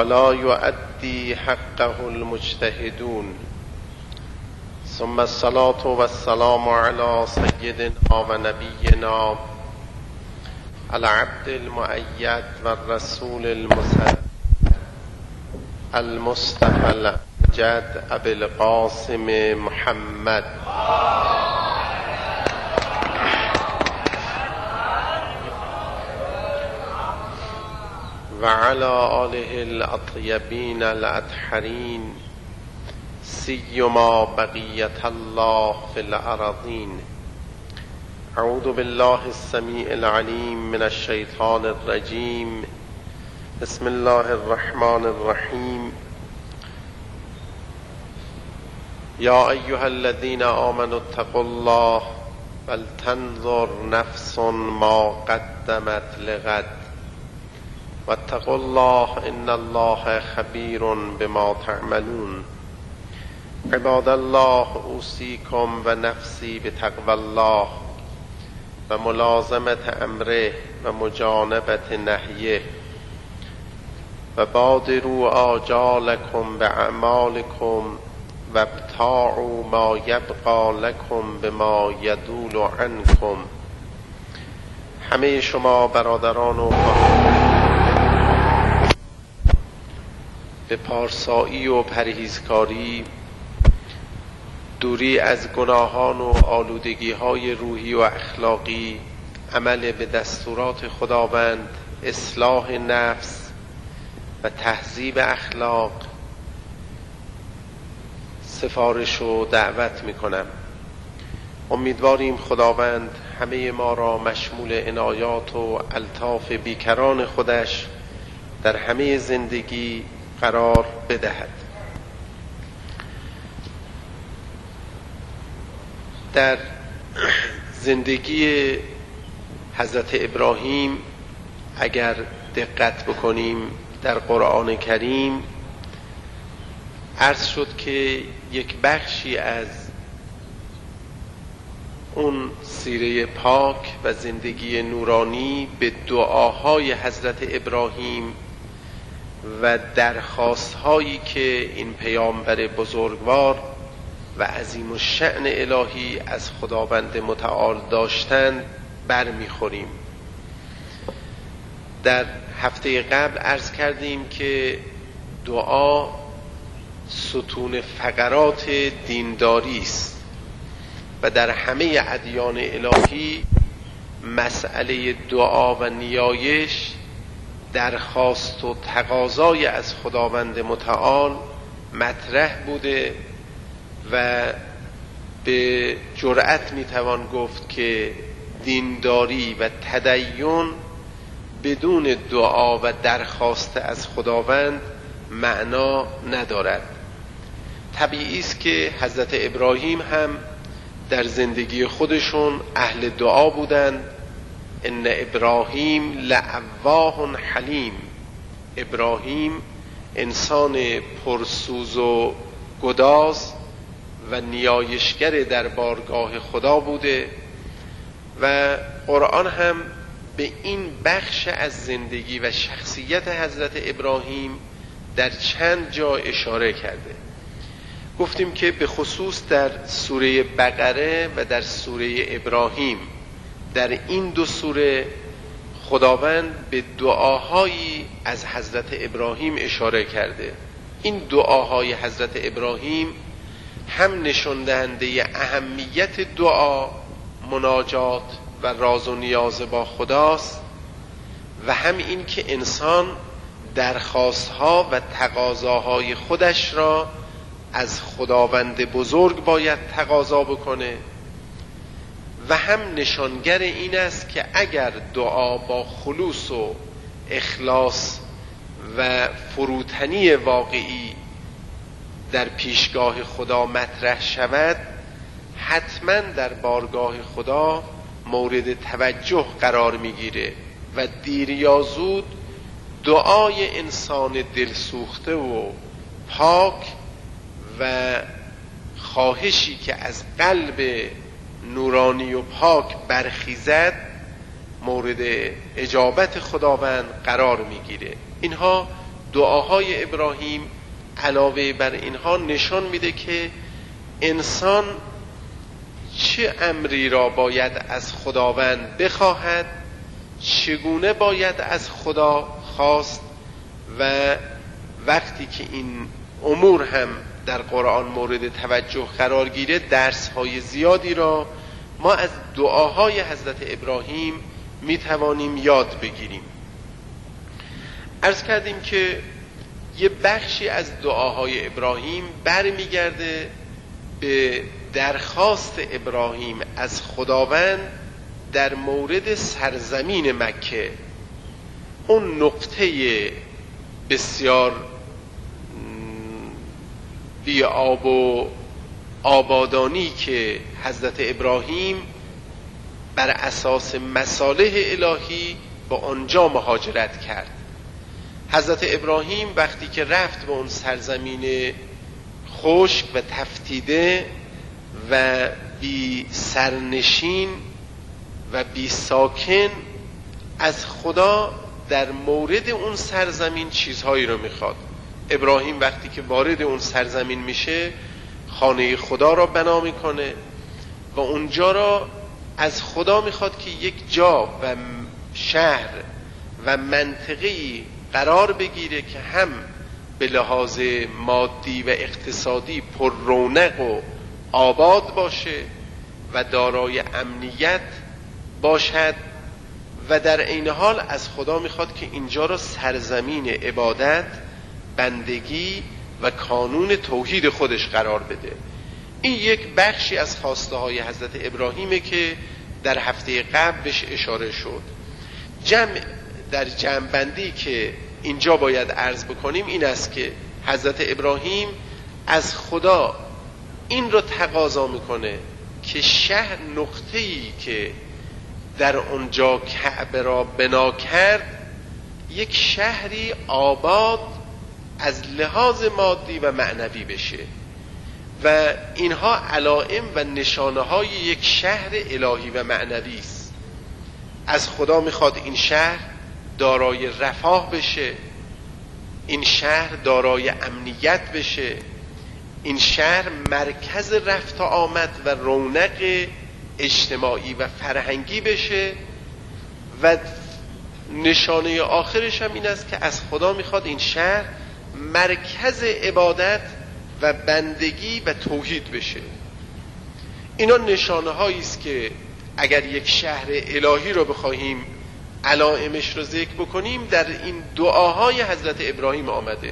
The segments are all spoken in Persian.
ولا يؤدي حقه المجتهدون. ثم الصلاة والسلام على سيدنا ونبينا العبد المؤيد والرسول المصطفى الأمجد أبي القاسم محمد وعلى آله الأطيبين الأطهرين سيما بقية الله في الأراضين. أعوذ بالله السميع العليم من الشيطان الرجيم. بسم الله الرحمن الرحيم. يا أيها الذين آمنوا اتقوا الله ولتنظر نفس ما قدمت لغد واتقوا الله إن الله خبير بما تعملون. عباد الله، أوصيكم ونفسي بتقوى الله وملازمة أمره ومجانبة نهيه وبادروا آجالكم بأعمالكم وابتاعوا ما يبقى لكم بما يدول عنكم. همه شما برادران و به پارسایی و پرهیزکاری، دوری از گناهان و آلودگی‌های روحی و اخلاقی، عمل به دستورات خداوند، اصلاح نفس و تهذیب اخلاق سفارش و دعوت می‌کنم. امیدواریم خداوند همه ما را مشمول عنایات و الطاف بیکران خودش در همه زندگی قرار بدهد. در زندگی حضرت ابراهیم اگر دقت بکنیم در قرآن کریم، عرض شد که یک بخشی از اون سیره پاک و زندگی نورانی به دعاهای حضرت ابراهیم و درخواست‌هایی که این پیامبر بزرگوار و عظیم الشأن الهی از خداوند متعال داشتند برمیخوریم. در هفته قبل عرض کردیم که دعا ستون فقرات دینداری است و در همه ادیان الهی مسئله دعا و نیایش درخواست و تقاضای از خداوند متعال مطرح بوده و به جرأت میتوان گفت که دینداری و تدین بدون دعا و درخواست از خداوند معنا ندارد. طبیعی است که حضرت ابراهیم هم در زندگی خودشون اهل دعا بودند. ان ابراهیم لأواه حلیم. ابراهیم انسان پرسوز و گداز و نیایشگر در بارگاه خدا بوده و قرآن هم به این بخش از زندگی و شخصیت حضرت ابراهیم در چند جا اشاره کرده. گفتیم که به خصوص در سوره بقره و در سوره ابراهیم، در این دو سوره خداوند به دعاهایی از حضرت ابراهیم اشاره کرده. این دعاهای حضرت ابراهیم هم نشان دهنده اهمیت دعا، مناجات و راز و نیاز با خداست و هم این که انسان درخواستها و تقاضاهای خودش را از خداوند بزرگ باید تقاضا بکنه و هم نشانگر این است که اگر دعا با خلوص و اخلاص و فروتنی واقعی در پیشگاه خدا مطرح شود، حتما در بارگاه خدا مورد توجه قرار میگیره و دیر یا زود دعای انسان دلسوخته و پاک و خواهشی که از قلب نورانی و پاک برخیزد مورد اجابت خداوند قرار میگیره. اینها دعاهای ابراهیم علاوه بر اینها نشان میده که انسان چه امری را باید از خداوند بخواهد، چگونه باید از خدا خواست و وقتی که این امور هم در قرآن مورد توجه قرار گیره درس‌های زیادی را ما از دعاهای حضرت ابراهیم میتوانیم یاد بگیریم. عرض کردیم که یه بخشی از دعاهای ابراهیم برمیگرده به درخواست ابراهیم از خداوند در مورد سرزمین مکه، اون نقطه بسیار بی آب و آبادانی که حضرت ابراهیم بر اساس مصالح الهی با آنجا مهاجرت کرد. حضرت ابراهیم وقتی که رفت به اون سرزمین خشک و تفتیده و بی سرنشین و بی ساکن، از خدا در مورد اون سرزمین چیزهایی رو میخواد. ابراهیم وقتی که وارد اون سرزمین میشه خانه خدا را بنا میکنه و اونجا را از خدا میخواد که یک جا و شهر و منطقه‌ای قرار بگیره که هم به لحاظ مادی و اقتصادی پر رونق و آباد باشه و دارای امنیت باشد و در عین حال از خدا میخواد که اینجا را سرزمین عبادت، بندگی و کانون توحید خودش قرار بده. این یک بخشی از خواسته های حضرت ابراهیمه که در هفته قبل بهش اشاره شد. در جمع بندی که اینجا باید عرض بکنیم این است که حضرت ابراهیم از خدا این رو تقاضا میکنه که شهر نقطه‌ای که در اونجا کعبه را بنا کرد یک شهری آباد از لحاظ مادی و معنوی بشه و اینها علائم و نشانه های یک شهر الهی و معنوی است. از خدا میخواد این شهر دارای رفاه بشه، این شهر دارای امنیت بشه، این شهر مرکز رفت و آمد و رونق اجتماعی و فرهنگی بشه و نشانه آخرش هم این است که از خدا میخواد این شهر مرکز عبادت و بندگی و توحید بشه. اینا نشانه هایی است که اگر یک شهر الهی رو بخواهیم علائمش رو ذکر بکنیم در این دعاهای حضرت ابراهیم آمده.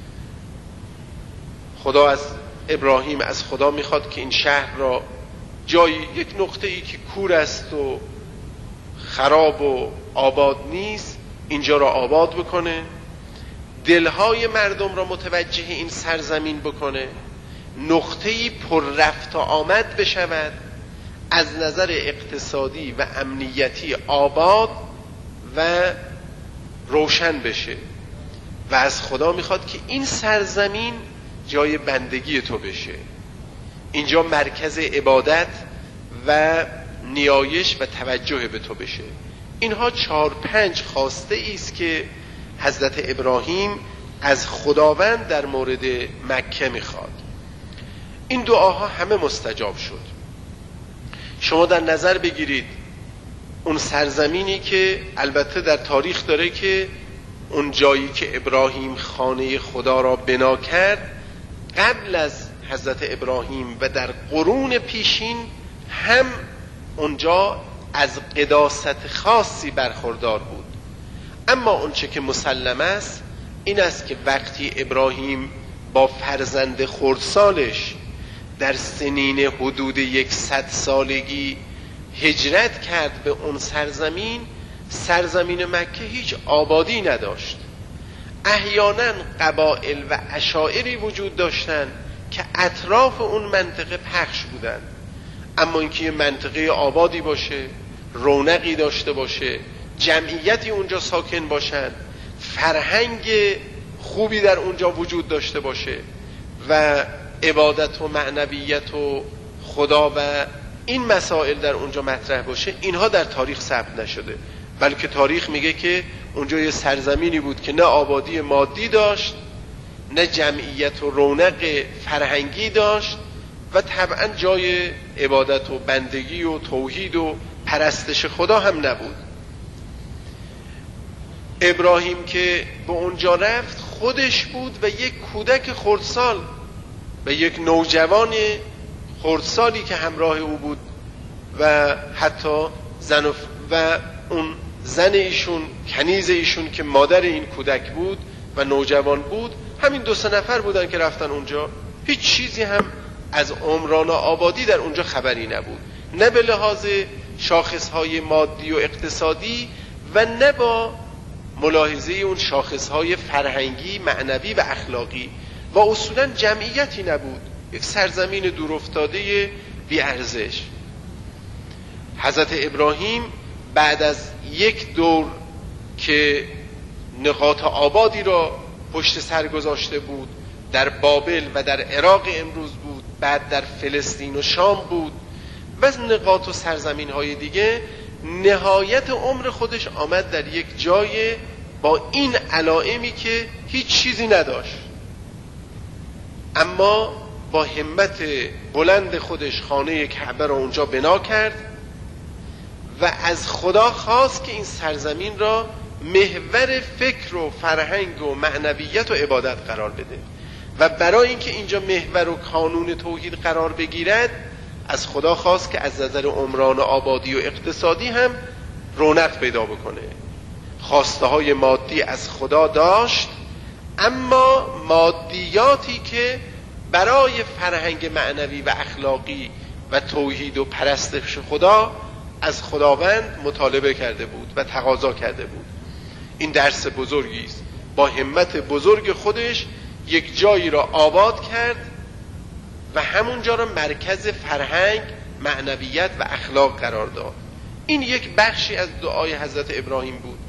خدا از ابراهیم از خدا میخواد که این شهر را جایی یک نقطه ای که کور است و خراب و آباد نیست اینجا را آباد بکنه، دلهای مردم را متوجه این سرزمین بکنه، نقطه‌ای پر رفت و آمد بشود، از نظر اقتصادی و امنیتی آباد و روشن بشه و از خدا میخواد که این سرزمین جای بندگی تو بشه، اینجا مرکز عبادت و نیایش و توجه به تو بشه. اینها 4-5 خواسته ایست که حضرت ابراهیم از خداوند در مورد مکه میخواد. این دعاها همه مستجاب شد. شما در نظر بگیرید اون سرزمینی که البته در تاریخ داره که اون جایی که ابراهیم خانه خدا را بنا کرد قبل از حضرت ابراهیم و در قرون پیشین هم اونجا از قداست خاصی برخوردار بود. اما اونچه که مسلم است این است که وقتی ابراهیم با فرزند خردسالش در سنین حدود 100 سالگی هجرت کرد به اون سرزمین مکه هیچ آبادی نداشت. احیانا قبایل و عشایری وجود داشتند که اطراف اون منطقه پخش بودند، اما اینکه یه منطقه آبادی باشه، رونقی داشته باشه، جمعیتی اونجا ساکن باشن، فرهنگ خوبی در اونجا وجود داشته باشه و عبادت و معنویت و خدا و این مسائل در اونجا مطرح باشه، اینها در تاریخ ثبت نشده، بلکه تاریخ میگه که اونجا یه سرزمینی بود که نه آبادی مادی داشت، نه جمعیت و رونق فرهنگی داشت و طبعا جای عبادت و بندگی و توحید و پرستش خدا هم نبود. ابراهیم که به اونجا رفت خودش بود و یک کودک خردسال و یک نوجوان خردسالی که همراه او بود و حتی و اون زن ایشون، کنیز ایشون که مادر این کودک بود و نوجوان بود، همین 2-3 نفر بودن که رفتن اونجا. هیچ چیزی هم از عمران آبادی در اونجا خبری نبود، نه به لحاظ شاخصهای مادی و اقتصادی و نه با ملاحظه اون شاخصهای فرهنگی، معنوی و اخلاقی و اصولا جمعیتی نبود، یک سرزمین دورافتاده بی ارزش. حضرت ابراهیم بعد از یک دور که نقاط آبادی را پشت سر گذاشته بود، در بابل و در عراق امروز بود، بعد در فلسطین و شام بود و نقاط و سرزمین های دیگه، نهایت عمر خودش آمد در یک جای با این علائمی که هیچ چیزی نداشت، اما با همت بلند خودش خانه کعبه را اونجا بنا کرد و از خدا خواست که این سرزمین را محور فکر و فرهنگ و معنویت و عبادت قرار بده و برای اینکه اینجا محور و کانون توحید قرار بگیرد از خدا خواست که از نظر عمران آبادی و اقتصادی هم رونق پیدا بکنه. خواسته های مادی از خدا داشت، اما مادیاتی که برای فرهنگ معنوی و اخلاقی و توحید و پرستش خدا از خداوند مطالبه کرده بود و تقاضا کرده بود. این درس بزرگی است. با همت بزرگ خودش یک جایی را آباد کرد و همونجا را مرکز فرهنگ، معنویت و اخلاق قرار داد. این یک بخشی از دعای حضرت ابراهیم بود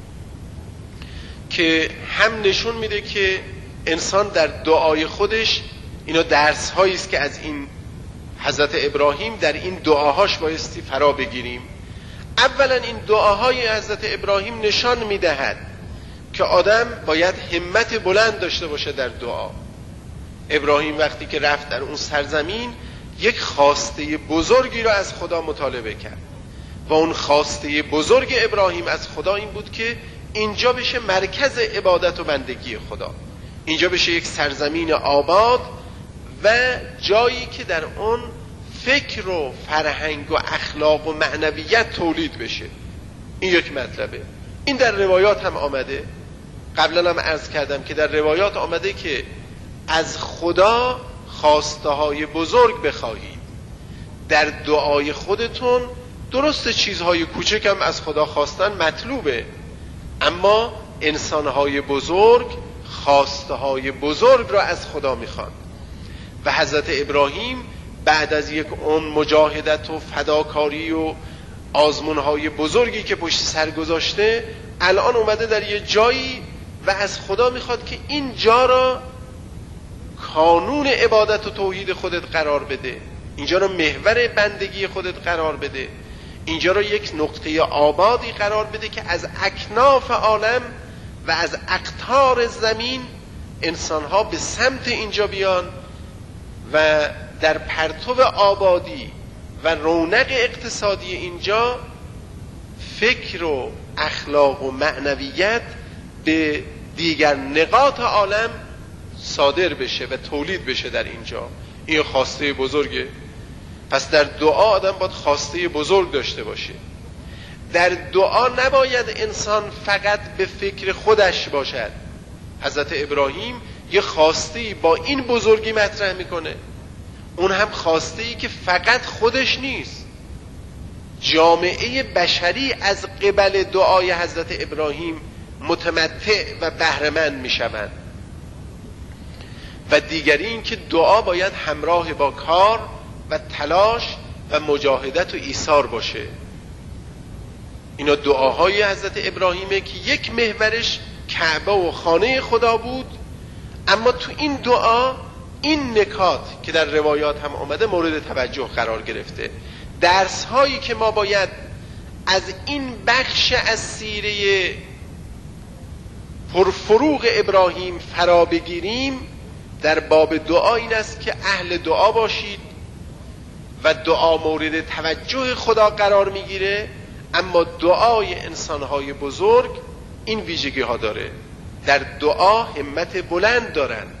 که هم نشون میده که انسان در دعای خودش، اینا درس هایی است که از این حضرت ابراهیم در این دعاهاش بایستی فرا بگیریم. اولا این دعاهای حضرت ابراهیم نشان میدهد که آدم باید همت بلند داشته باشه در دعا. ابراهیم وقتی که رفت در اون سرزمین یک خواسته بزرگی را از خدا مطالبه کرد و اون خواسته بزرگ ابراهیم از خدا این بود که اینجا بشه مرکز عبادت و بندگی خدا، اینجا بشه یک سرزمین آباد و جایی که در اون فکر و فرهنگ و اخلاق و معنویت تولید بشه. این یک مطلبه. این در روایات هم آمده، قبلا هم عرض کردم که در روایات آمده که از خدا خواسته های بزرگ بخواهید. در دعای خودتون درست چیزهای کوچک هم از خدا خواستن مطلوبه، اما انسانهای بزرگ خواسته های بزرگ را از خدا میخوان و حضرت ابراهیم بعد از یک اون مجاهدت و فداکاری و آزمونهای بزرگی که پشت سر گذاشته، الان اومده در یه جایی و از خدا میخواد که این جا را کانون عبادت و توحید خودت قرار بده، اینجا را محور بندگی خودت قرار بده، اینجا را یک نقطه آبادی قرار بده که از اکناف عالم و از اقطار زمین انسانها به سمت اینجا بیان و در پرتو آبادی و رونق اقتصادی اینجا فکر و اخلاق و معنویت به دیگر نقاط عالم صادر بشه و تولید بشه در اینجا. این خواسته بزرگه. پس در دعا آدم باید خواسته بزرگ داشته باشه. در دعا نباید انسان فقط به فکر خودش باشد. حضرت ابراهیم یه خواسته با این بزرگی مطرح میکنه، اون هم خواسته ای که فقط خودش نیست، جامعه بشری از قبل دعای حضرت ابراهیم متمتع و بهره‌مند میشوند. و دیگری این که دعا باید همراه با کار و تلاش و مجاهدت و ایثار باشه. اینا دعاهای حضرت ابراهیمه که یک محورش کعبه و خانه خدا بود، اما تو این دعا این نکات که در روایات هم آمده مورد توجه قرار گرفته. درس هایی که ما باید از این بخش از سیره پرفروغ ابراهیم فرا بگیریم در باب دعا این است که اهل دعا باشید و دعا مورد توجه خدا قرار میگیره. اما دعای انسانهای بزرگ این ویژگی ها داره، در دعا همت بلند دارند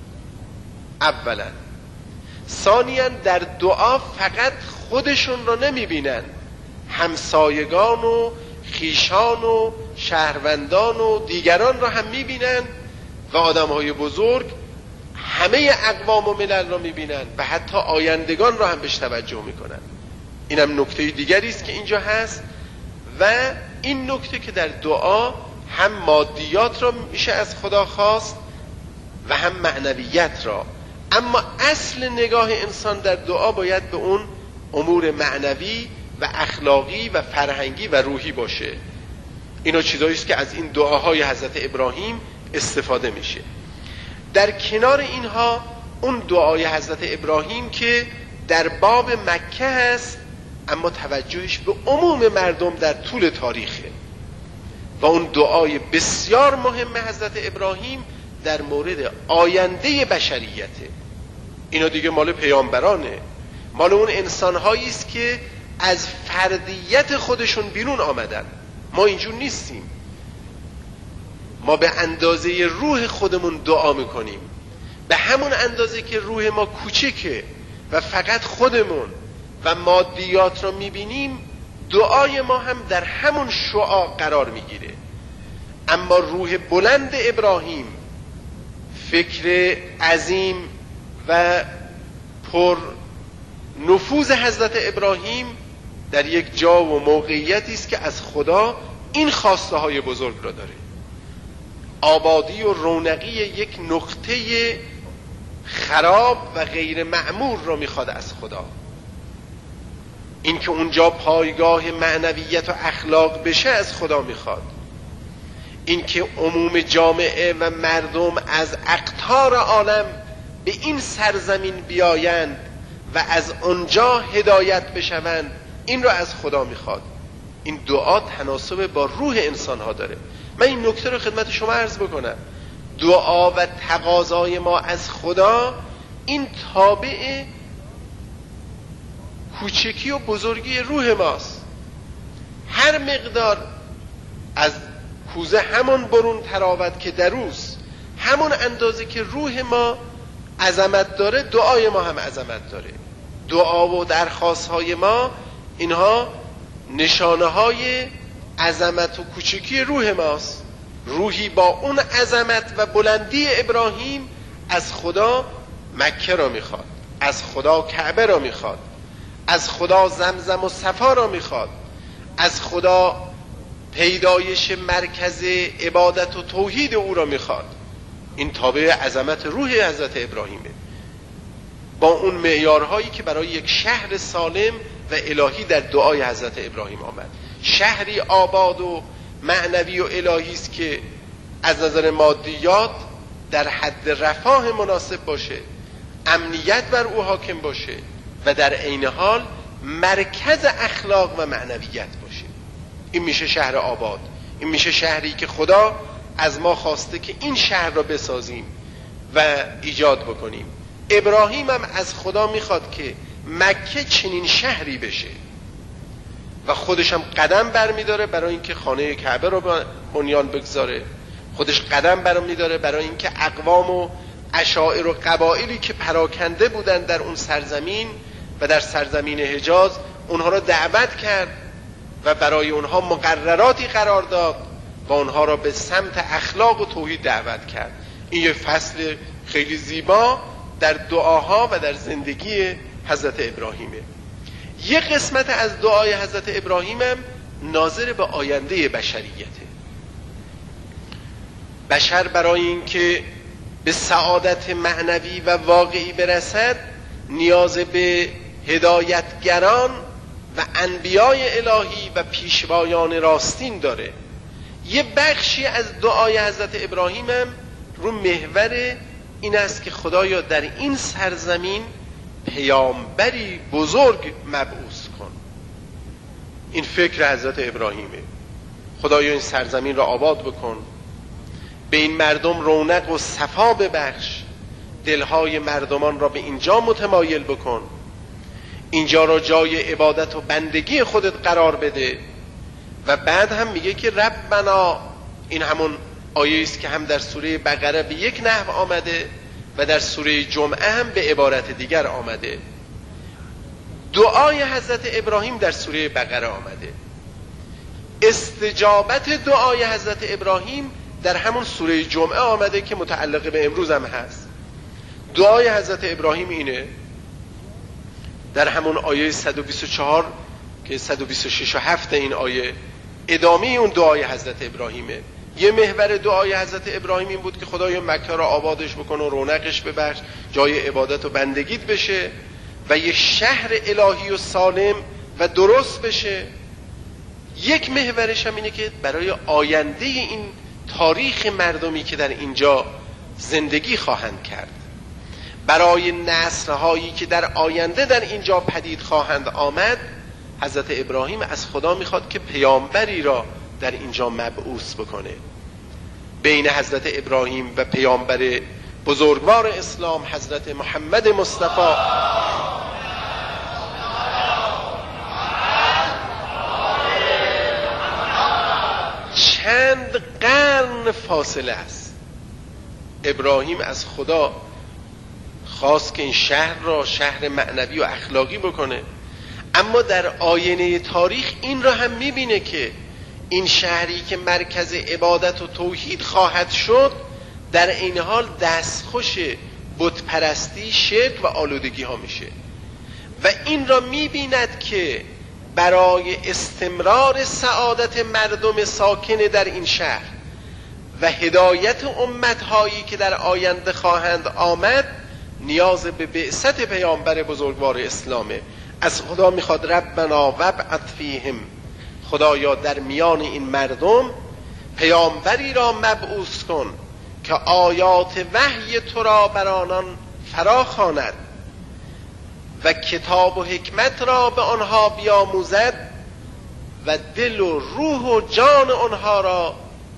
اولا. ثانیاً در دعا فقط خودشون را نمیبینن، همسایگان و خیشان و شهروندان و دیگران را هم میبینن و آدمهای بزرگ همه اقوام و ملل را میبینن و حتی آیندگان را هم بهش توجه میکنن. اینم نکته دیگری است که اینجا هست و این نکته که در دعا هم مادیات را میشه از خدا خواست و هم معنویت را. اما اصل نگاه انسان در دعا باید به اون امور معنوی و اخلاقی و فرهنگی و روحی باشه. اینا چیزایی است که از این دعاهای حضرت ابراهیم استفاده میشه. در کنار اینها اون دعای حضرت ابراهیم که در باب مکه هست اما توجهش به عموم مردم در طول تاریخه و اون دعای بسیار مهم حضرت ابراهیم در مورد آینده بشریته. اینا دیگه مال پیامبرانه، مال اون انسانهایی است که از فردیت خودشون بیرون آمدن. ما اینجور نیستیم، ما به اندازه روح خودمون دعا میکنیم، به همون اندازه که روح ما کوچکه و فقط خودمون و مادیات رو میبینیم دعای ما هم در همون شعاع قرار میگیره. اما روح بلند ابراهیم، فکر عظیم و پر نفوذ حضرت ابراهیم در یک جا و موقعیتی است که از خدا این خواسته های بزرگ را داره. آبادی و رونقی یک نقطه خراب و غیر معمور را میخواد از خدا. این که اونجا پایگاه معنویت و اخلاق بشه از خدا میخواد. این که عموم جامعه و مردم از اقطار عالم به این سرزمین بیایند و از اونجا هدایت بشوند این را از خدا میخواد. این دعا تناسب با روح انسان ها داره. من این نکته رو خدمت شما عرض بکنم. دعا و تقاضای ما از خدا این تابع کوچکی و بزرگی روح ماست. هر مقدار از کوزه همون برون تراود که دروست، همون اندازه که روح ما عظمت داره دعای ما هم عظمت داره. دعا و درخواست های ما اینها نشانه های عظمت و کوچکی روح ماست. روحی با اون عظمت و بلندی ابراهیم از خدا مکه را میخواد، از خدا کعبه را میخواد، از خدا زمزم و صفا را میخواد، از خدا پیدایش مرکز عبادت و توحید او را میخواد. این تابع عظمت روح حضرت ابراهیمه، با اون معیارهایی که برای یک شهر سالم و الهی در دعای حضرت ابراهیم آمد. شهری آباد و معنوی و الهی است که از نظر مادیات در حد رفاه مناسب باشه، امنیت بر او حاکم باشه و در عین حال مرکز اخلاق و معنویت باشه. این میشه شهر آباد. این میشه شهری که خدا از ما خواسته که این شهر را بسازیم و ایجاد بکنیم. ابراهیم هم از خدا میخواد که مکه چنین شهری بشه و خودش هم قدم برمیداره برای اینکه خانه کعبه رو بنیان بگذاره. خودش قدم برمیداره برای اینکه اقوام و عشائر و قبایلی که پراکنده بودن در اون سرزمین و در سرزمین حجاز اونها را دعوت کرد و برای اونها مقرراتی قرار داد و اونها را به سمت اخلاق و توحید دعوت کرد. این یه فصل خیلی زیبا در دعاها و در زندگی حضرت ابراهیمه. یه قسمت از دعای حضرت ابراهیم هم ناظر به آینده بشریته. بشر برای اینکه به سعادت معنوی و واقعی برسد نیاز به هدایتگران و انبیای الهی و پیشوایان راستین داره. یه بخشی از دعای حضرت ابراهیم هم رو محور این است که خدایا در این سرزمین پیامبری بزرگ مبعوث کن. این فکر حضرت ابراهیمه. خدایا این سرزمین را آباد بکن، به این مردم رونق و صفا ببخش، دلهای مردمان را به اینجا متمایل بکن، اینجا را جای عبادت و بندگی خودت قرار بده. و بعد هم میگه که ربنا، این همون آیه است که هم در سوره بقره به یک نحو آمده و در سوره جمعه هم به عبارت دیگر آمده. دعای حضرت ابراهیم در سوره بقره آمده، استجابت دعای حضرت ابراهیم در همون سوره جمعه آمده که متعلق به امروز هم هست. دعای حضرت ابراهیم اینه در همون آیه 124 که 126 و 7 این آیه ادامه اون دعای حضرت ابراهیمه. یه محور دعای حضرت ابراهیم این بود که خدایا مکه را آبادش بکن و رونقش ببخش، جای عبادت و بندگیت بشه و یه شهر الهی و سالم و درست بشه. یک محورش هم اینه که برای آینده این تاریخ مردمی که در اینجا زندگی خواهند کرد، برای نسل‌هایی که در آینده در اینجا پدید خواهند آمد، حضرت ابراهیم از خدا میخواد که پیامبری را در اینجا مبعوث بکنه. بین حضرت ابراهیم و پیامبر بزرگوار اسلام حضرت محمد مصطفی چند قرن فاصله است. ابراهیم از خدا خواست که این شهر را شهر معنوی و اخلاقی بکنه، اما در آینه تاریخ این را هم میبینه که این شهری که مرکز عبادت و توحید خواهد شد در این حال دستخوش بتپرستی، شرک و آلودگی ها میشه و این را میبیند که برای استمرار سعادت مردم ساکن در این شهر و هدایت امتهایی که در آینده خواهند آمد نیاز به بعثت پیامبر بزرگوار اسلامه. از خدا میخواد ربنا وابعث فیهم، خدایا در میان این مردم پیامبری را مبعوث کن که آیات وحی تو را بر آنان فراخواند و کتاب و حکمت را به آنها بیاموزد و دل و روح و جان آنها را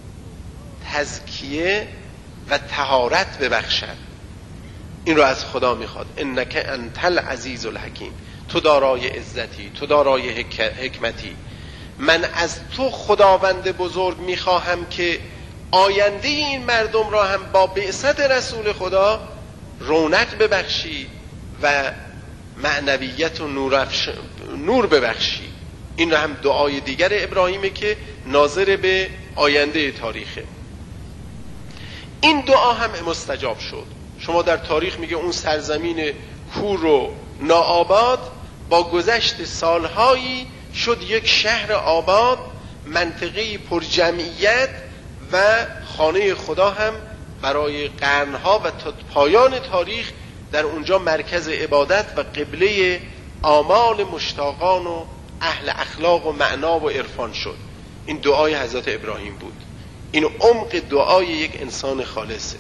تزکیه و طهارت ببخشد. این رو از خدا میخواد. انک انت العزیز الحکیم، تو دارای عزتی، تو دارای حکمتی. من از تو خداوند بزرگ میخواهم که آینده این مردم را هم با بعثت رسول خدا رونق ببخشی و معنویت و نور ببخشی. این را هم دعای دیگر ابراهیمه که ناظر به آینده تاریخه. این دعا هم مستجاب شد. شما در تاریخ میگه اون سرزمین کور و ناآباد با گذشت سالهایی شد یک شهر آباد، منطقه پر جمعیت و خانه خدا هم برای قرنها و تا پایان تاریخ در اونجا مرکز عبادت و قبله آمال مشتاقان و اهل اخلاق و معنا و عرفان شد. این دعای حضرت ابراهیم بود. این عمق دعای یک انسان خالصه.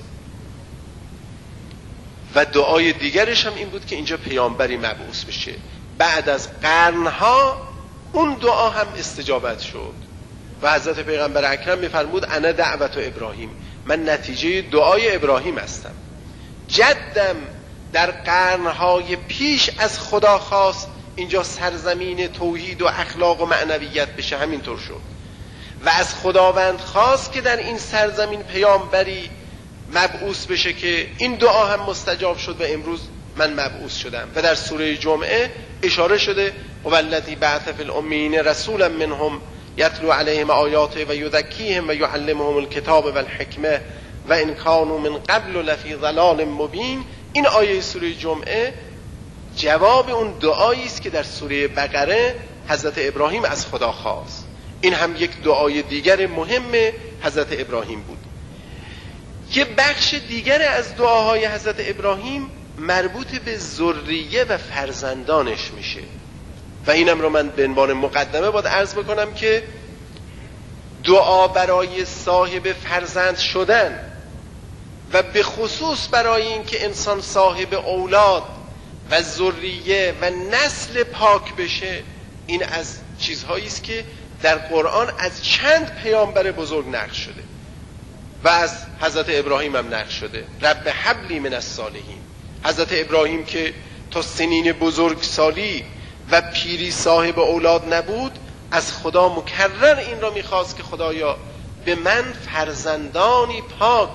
و دعای دیگرش هم این بود که اینجا پیامبری مبعوث بشه. بعد از قرنها اون دعا هم استجابت شد و حضرت پیغمبر اکرم میفرمود انا دعوت ابراهیم، من نتیجه دعای ابراهیم هستم. جدم در قرنهای پیش از خدا خواست اینجا سرزمین توحید و اخلاق و معنویت بشه، همینطور شد. و از خداوند خواست که در این سرزمین پیامبری مبعوث بشه که این دعا هم مستجاب شد و امروز من مبعوث شدم. و در سوره جمعه اشاره شده والذی بعث فی الامین رسولا منهم یتلو علیهم آیاته و یزکیهم و یعلمهم الکتاب و الحکمه و ان کانوا من قبل لفی ضلال مبین. این آیه سوره جمعه جواب اون دعایی است که در سوره بقره حضرت ابراهیم از خدا خواست. این هم یک دعای دیگر مهم حضرت ابراهیم بود. یه بخش دیگر از دعاهای حضرت ابراهیم مربوط به ذریه و فرزندانش میشه و اینم رو من به عنوان مقدمه باید عرض بکنم که دعا برای صاحب فرزند شدن و به خصوص برای اینکه انسان صاحب اولاد و ذریه و نسل پاک بشه، این از چیزهایی است که در قرآن از چند پیامبر بزرگ نقل شده و از حضرت ابراهیم هم نقل شده رب هب لی من الصالحین. حضرت ابراهیم که تا سنین بزرگسالی و پیری صاحب اولاد نبود، از خدا مکرر این را میخواست که خدایا به من فرزندانی پاک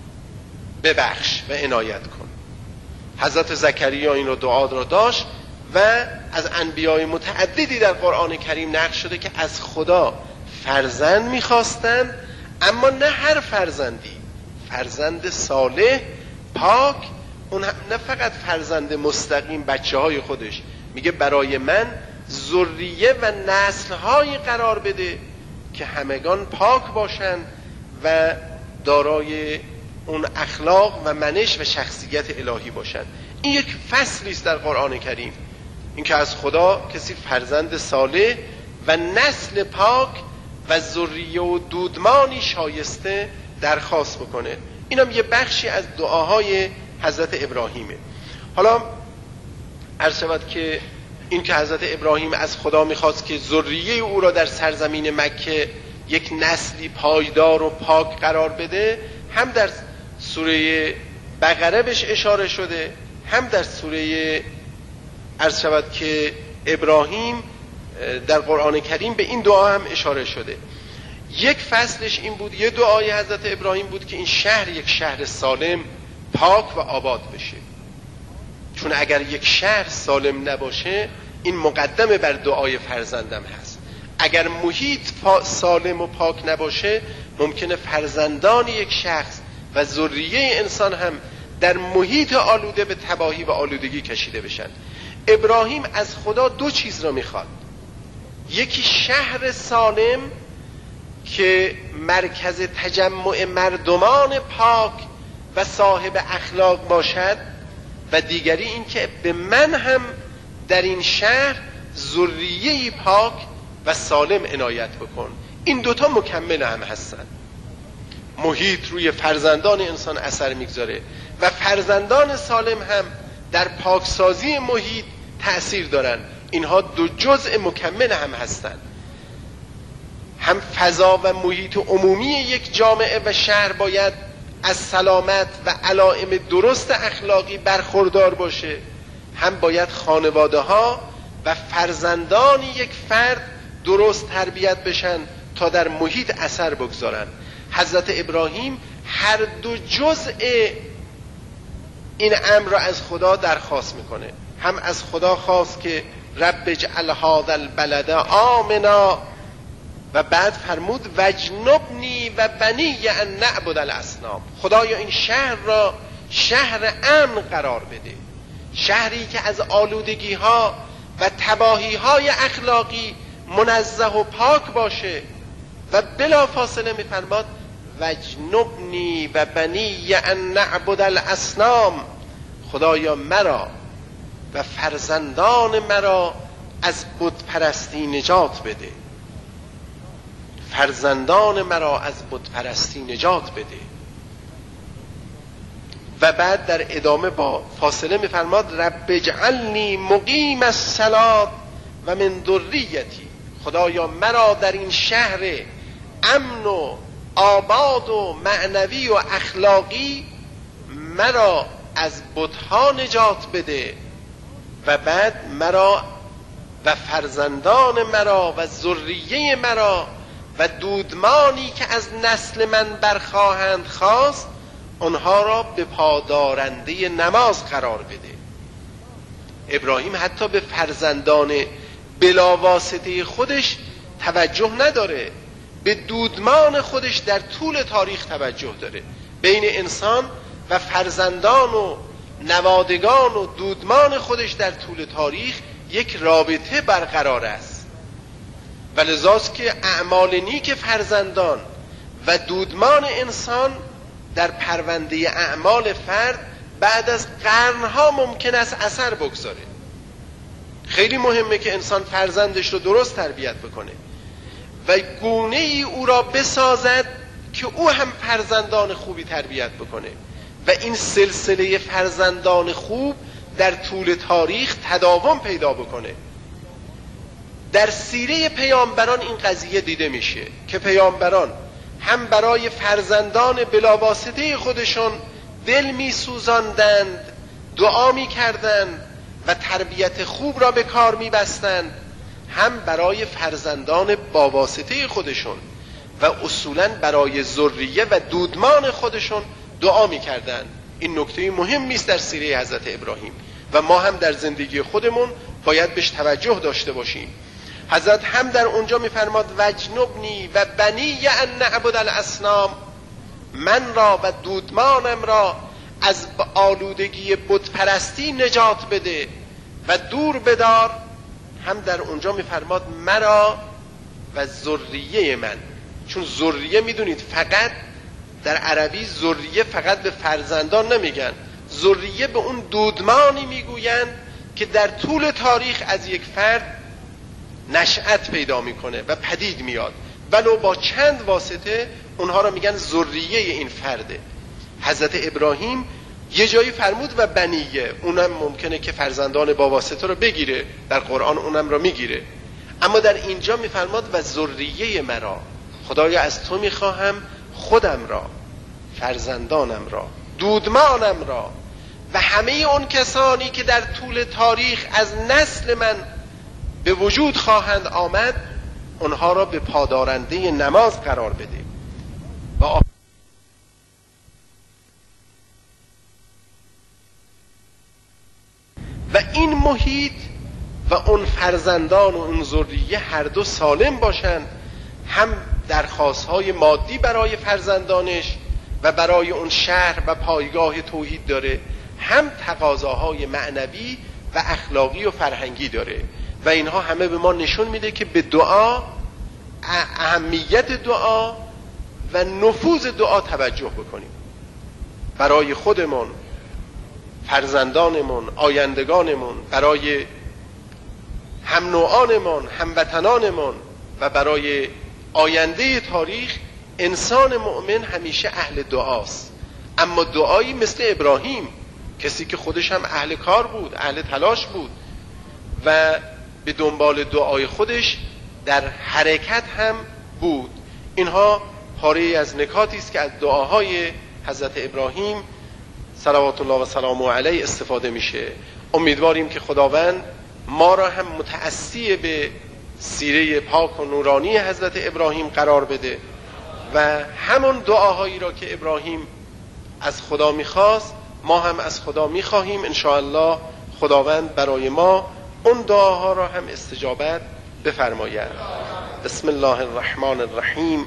ببخش و عنایت کن. حضرت زکریا این رو دعا را داشت و از انبیای متعددی در قرآن کریم نقل شده که از خدا فرزند میخواستند، اما نه هر فرزندی، فرزند صالح پاک، اون نه فقط فرزند مستقیم بچه های خودش، میگه برای من ذریه و نسل‌های قرار بده که همگان پاک باشند و دارای اون اخلاق و منش و شخصیت الهی باشند. این یک فصلی است در قرآن کریم، این که از خدا کسی فرزند صالح و نسل پاک و ذریه و دودمانی شایسته درخواست بکنه. اینم یه بخشی از دعاهای حضرت ابراهیمه. حالا عرض شود که این که حضرت ابراهیم از خدا میخواست که ذریه او را در سرزمین مکه یک نسلی پایدار و پاک قرار بده، هم در سوره بقره بهش اشاره شده، هم در سوره عرض شود که ابراهیم در قرآن کریم به این دعا هم اشاره شده. یک فصلش این بود، یه دعای حضرت ابراهیم بود که این شهر یک شهر سالم، پاک و آباد بشه. چون اگر یک شهر سالم نباشه، این مقدمه بر دعای فرزندم هست. اگر محیط سالم و پاک نباشه، ممکنه فرزندان یک شخص و ذریه انسان هم در محیط آلوده به تباهی و آلودگی کشیده بشن. ابراهیم از خدا دو چیز را میخواد، یکی شهر سالم که مرکز تجمع مردمان پاک و صاحب اخلاق باشد، و دیگری این که به من هم در این شهر ذریه پاک و سالم عنایت بکن. این دوتا مکمل هم هستن. محیط روی فرزندان انسان اثر میگذاره و فرزندان سالم هم در پاکسازی محیط تأثیر دارن. اینها دو جزء مکمل هم هستن. هم فضا و محیط عمومی یک جامعه و شهر باید از سلامت و علائم درست اخلاقی برخوردار باشه، هم باید خانواده ها و فرزندان یک فرد درست تربیت بشن تا در محیط اثر بگذارن. حضرت ابراهیم هر دو جزء این امر را از خدا درخواست میکنه. هم از خدا خواست که رب اجعل هذا البلد آمنا، و بعد فرمود وجنبنی و بنی ان نعبد الاصنام. خدایا این شهر را شهر امن قرار بده، شهری که از آلودگی ها و تباهی های اخلاقی منزه و پاک باشه. و بلا فاصله میفرماد وجنبنی و بنی ان نعبد الاصنام، خدایا مرا و فرزندان مرا از بت پرستی نجات بده، فرزندان مرا از بت پرستی نجات بده. و بعد در ادامه با فاصله میفرماد رب اجعلنی مقیم الصلاة و من ذریتی، خدایا مرا در این شهر امن و آباد و معنوی و اخلاقی مرا از بت‌ها نجات بده، و بعد مرا و فرزندان مرا و ذریه مرا و دودمانی که از نسل من برخواهند خواست، آنها را به پادارنده نماز قرار بده. ابراهیم حتی به فرزندان بلاواسطه خودش توجه نداره، به دودمان خودش در طول تاریخ توجه داره. بین انسان و فرزندان و نوادگان و دودمان خودش در طول تاریخ یک رابطه برقرار است، و لذاست که اعمال نیک فرزندان و دودمان انسان در پرونده اعمال فرد بعد از قرنها ممکن است اثر بگذاره. خیلی مهمه که انسان فرزندش رو درست تربیت بکنه و گونه ای او را بسازد که او هم فرزندان خوبی تربیت بکنه، و این سلسله فرزندان خوب در طول تاریخ تداوم پیدا بکنه. در سیره پیامبران این قضیه دیده میشه که پیامبران هم برای فرزندان بلاواسطه خودشون دل می سوزاندند، دعا می کردند و تربیت خوب را به کار می بستند، هم برای فرزندان با واسطه خودشون و اصولاً برای ذریه و دودمان خودشون دعا می کردند. این نکته مهمی است در سیره حضرت ابراهیم و ما هم در زندگی خودمون باید بهش توجه داشته باشیم. حضرت هم در اونجا میفرماد وجنبنی و بنی ان نعبد الاصنام، من را و دودمانم را از آلودگی بت پرستی نجات بده و دور بدار. هم در اونجا میفرماد مرا و ذریه من، چون ذریه میدونید فقط در عربی ذریه فقط به فرزندان نمیگن، ذریه به اون دودمانی میگویند که در طول تاریخ از یک فرد نشأت پیدا میکنه و پدید میاد، ولو با چند واسطه اونها را میگن ذریه این فرده. حضرت ابراهیم یه جایی فرمود و بنیه، اونم ممکنه که فرزندان با واسطه رو بگیره، در قرآن اونم را میگیره، اما در اینجا میفرماد و ذریه مرا، خدایا از تو میخواهم خودم را، فرزندانم را، دودمانم را و همه اون کسانی که در طول تاریخ از نسل من به وجود خواهند آمد، اونها را به پادارنده نماز قرار بده. و این محیط و اون فرزندان و اون ذریه هر دو سالم باشند، هم درخواست‌های مادی برای فرزندانش و برای اون شهر و پایگاه توحید داره، هم تقاضاهای معنوی و اخلاقی و فرهنگی داره و اینها همه به ما نشون میده که به دعا، اهمیت دعا و نفوذ دعا توجه بکنیم برای خودمون، فرزندانمون، آیندگانمون، برای هم نوعانمون، هموطنانمون و برای آینده تاریخ. انسان مؤمن همیشه اهل دعاست، اما دعایی مثل ابراهیم، کسی که خودش هم اهل کار بود، اهل تلاش بود و به دنبال دعای خودش در حرکت هم بود. اینها پاره از نکاتی است که از دعاهای حضرت ابراهیم صلوات الله و سلامه علیه استفاده میشه. امیدواریم که خداوند ما را هم متأسی به سیره پاک و نورانی حضرت ابراهیم قرار بده و همون دعاهایی را که ابراهیم از خدا میخواست ما هم از خدا میخواهیم. انشاءالله خداوند برای ما اون دعاها را هم استجابت بفرماید. بسم الله الرحمن الرحیم.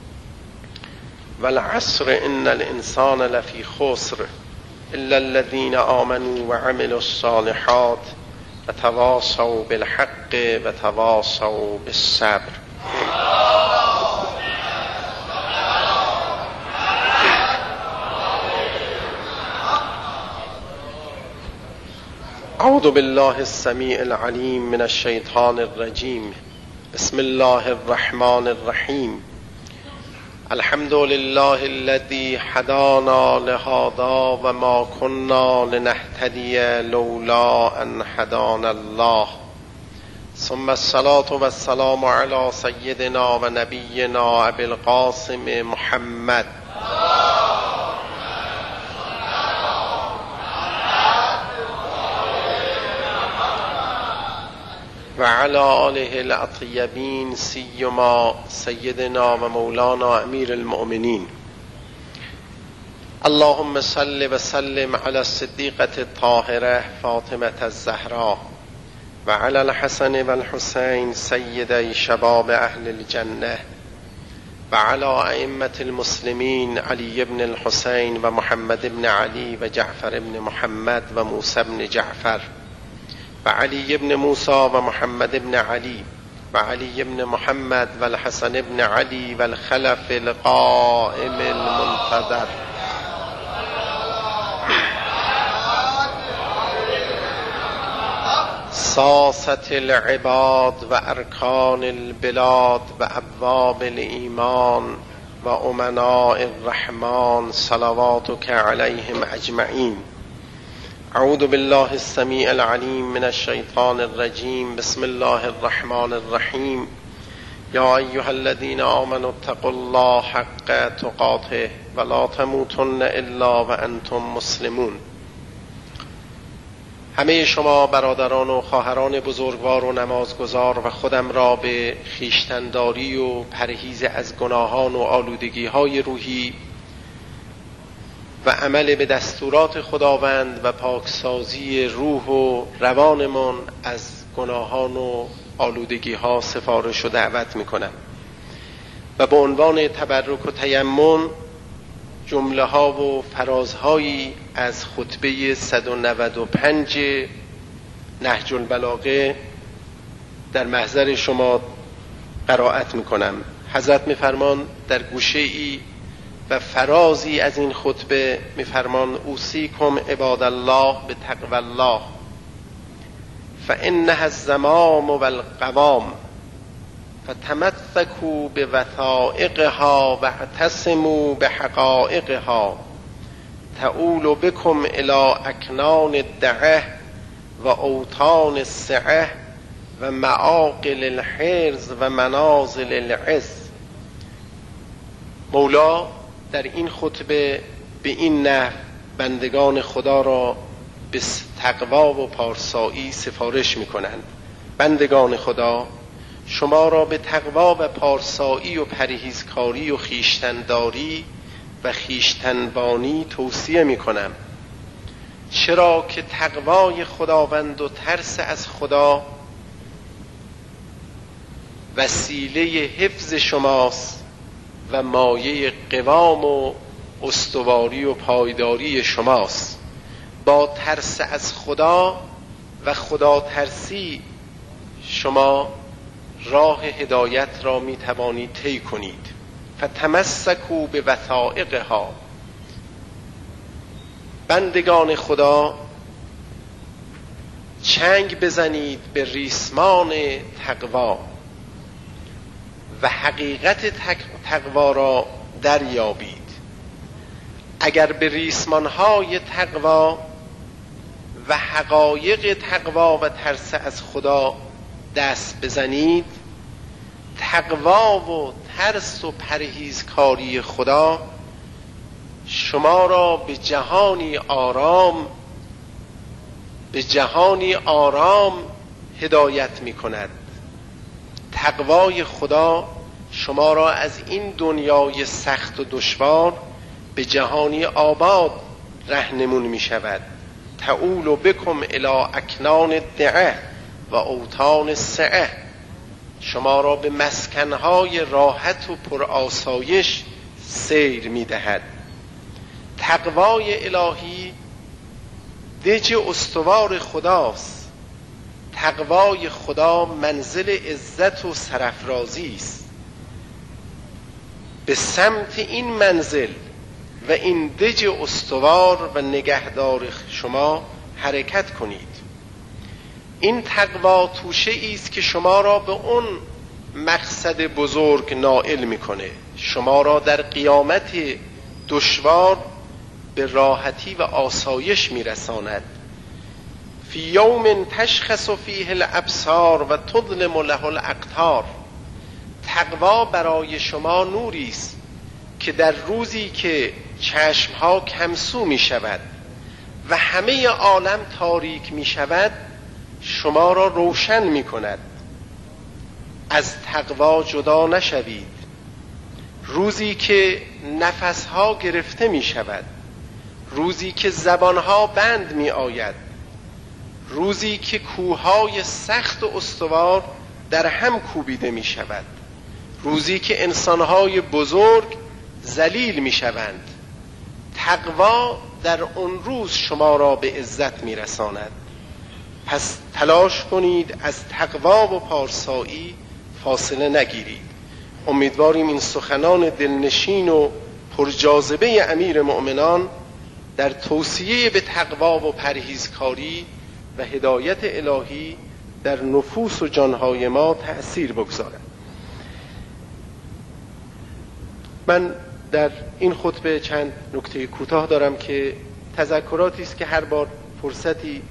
والعصر ان الانسان لفی خسر الا الذين آمنوا وعملوا الصالحات وتواصوا بالحق وتواصوا بالصبر. اعوذ بالله السمیع العلیم من الشیطان الرجیم. بسم الله الرحمن الرحیم. الحمد لله الذي هدانا لهذا وما كنا لنهتدي لولا ان هدانا الله ثم الصلاة والسلام على سيدنا ونبينا ابي القاسم محمد وعلى آله الأطيبين سيما سيدنا ومولانا أمير المؤمنين. اللهم صل وسلم على الصديقة الطاهرة فاطمة الزهراء وعلى الحسن والحسين سيدي شباب أهل الجنة وعلى أئمة المسلمين علي بن الحسين ومحمد بن علي وجعفر بن محمد وموسى بن جعفر وعلي بن موسى ومحمد بن علي وعلي بن محمد والحسن بن علي والخلف القائم المنتظر ساسة العباد وأركان البلاد وأبواب الإيمان وأمناء الرحمن صلواتك عليهم أجمعين. اعوذ بالله السميع العليم من الشيطان الرجيم. بسم الله الرحمن الرحيم. یا ایها الذین آمنوا اتقوا الله حق تقاته ولا تموتن الا وانتم مسلمون. همه شما برادران و خواهران بزرگوار و نمازگزار و خودم را به خویشتن‌داری و پرهیز از گناهان و آلودگی‌های روحی و عمل به دستورات خداوند و پاکسازی روح و روانمان از گناهان و آلودگی‌ها سفارش و دعوت می‌کنم و به عنوان تبرک و تیمم جمله‌ها و فرازهایی از خطبه 195 نهج البلاغه در محضر شما قرائت می‌کنم. حضرت می‌فرمان در گوشه‌ای و فرازی از این خطبه می‌فرمان اوصیکم عباد الله بتقوی الله فانها الزمام والقوام فتمسكوا بوثائقها واعتصموا بحقائقها تؤول بكم الى اکنان الدعه و اوطان السعه و معاقل الحرز و منازل العز. مولا در این خطبه به این نحو بندگان خدا را به تقوا و پارسایی سفارش می‌کنند. بندگان خدا، شما را به تقوا و پارسایی و پرهیزکاری و خویشتن‌داری و خویشتن‌بانی توصیه می‌کنم، چرا که تقوای خداوند و ترس از خدا وسیله حفظ شماست و مایه قوام و استواری و پایداری شماست. با ترس از خدا و خدا ترسی شما راه هدایت را می توانید طی کنید. فتمسکوا بوثائقها. بندگان خدا، چنگ بزنید به ریسمان تقوا و حقیقت تقوا را دریابید. اگر به ریسمانهای تقوا و حقایق تقوا و ترس از خدا دست بزنید، تقوا و ترس و پرهیزکاری خدا شما را به جهانی آرام هدایت می کند. تقوای خدا شما را از این دنیای سخت و دشوار به جهانی آباد رهنمون می شود. تؤول بکم الی اکنان الدعه و اوطان السعه. شما را به مسکنهای راحت و پرآسایش سیر می دهد. تقوای الهی دژ استوار خداست. تقوای خدا منزل عزت و سرافرازی است. به سمت این منزل و این دژ استوار و نگهدار شما حرکت کنید. این تقوا توشه است که شما را به اون مقصد بزرگ نائل میکنه. شما را در قیامت دشوار به راحتی و آسایش میرساند. فی یوم تشخص فیه الابصار و تظلم له الاقطار. تقوا برای شما نوری است که در روزی که چشمها کمسو می شود و همه عالم تاریک می شود شما را روشن می کند. از تقوا جدا نشوید. روزی که نفسها گرفته می شود، روزی که زبانها بند می آید، روزی که کوههای سخت و استوار در هم کوبیده می شود، روزی که انسانهای بزرگ ذلیل می شوند، تقوا در اون روز شما را به عزت می رساند. پس تلاش کنید از تقوا و پارسایی فاصله نگیرید. امیدواریم این سخنان دلنشین و پرجاذبه امیر مؤمنان در توصیه به تقوا و پرهیزکاری و هدایت الهی در نفوس و جانهای ما تأثیر بگذارد. من در این خطبه چند نکته کوتاه دارم که تذکراتی است که هر بار فرصتی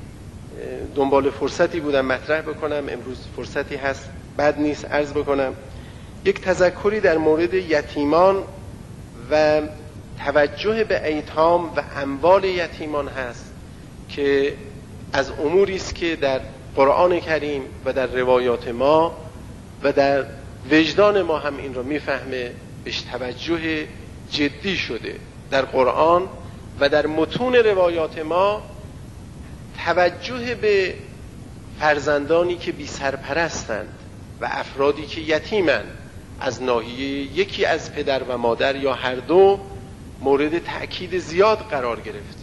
دنبال فرصتی بودم مطرح بکنم. امروز فرصتی هست، بد نیست عرض بکنم. یک تذکری در مورد یتیمان و توجه به ایتام و اموال یتیمان هست که از اموری است که در قرآن کریم و در روایات ما و در وجدان ما هم این رو میفهمه، بهش توجه جدی شده. در قرآن و در متون روایات ما توجه به فرزندانی که بی سرپرستند و افرادی که یتیمند از ناحیه یکی از پدر و مادر یا هر دو مورد تأکید زیاد قرار گرفته.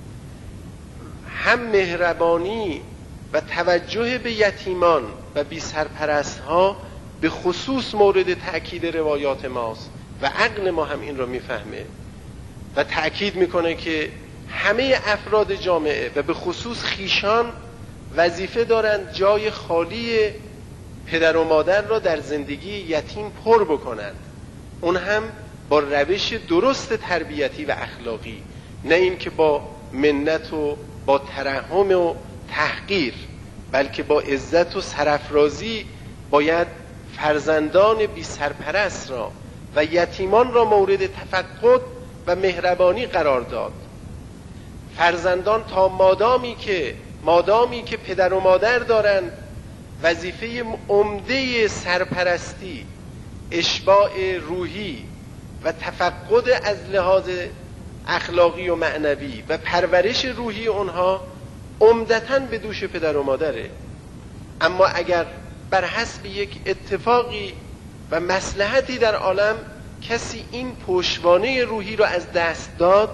هم مهربانی و توجه به یتیمان و بی سرپرست ها به خصوص مورد تأکید روایات ماست و عقل ما هم این رو میفهمه و تأکید میکنه که همه افراد جامعه و به خصوص خیشان وظیفه دارند جای خالی پدر و مادر را در زندگی یتیم پر بکنند، اون هم با روش درست تربیتی و اخلاقی، نه این که با منت و با ترحم و تحقیر، بلکه با عزت و سرافرازی باید فرزندان بی سرپرست را و یتیمان را مورد تفقد و مهربانی قرار داد. فرزندان تا مادامی که پدر و مادر دارند وظیفه عمده سرپرستی، اشباع روحی و تفقد از لحاظ اخلاقی و معنوی و پرورش روحی اونها عمدتاً به دوش پدر و مادره. اما اگر بر حسب یک اتفاقی و مصلحتی در عالم کسی این پشتوانه روحی رو از دست داد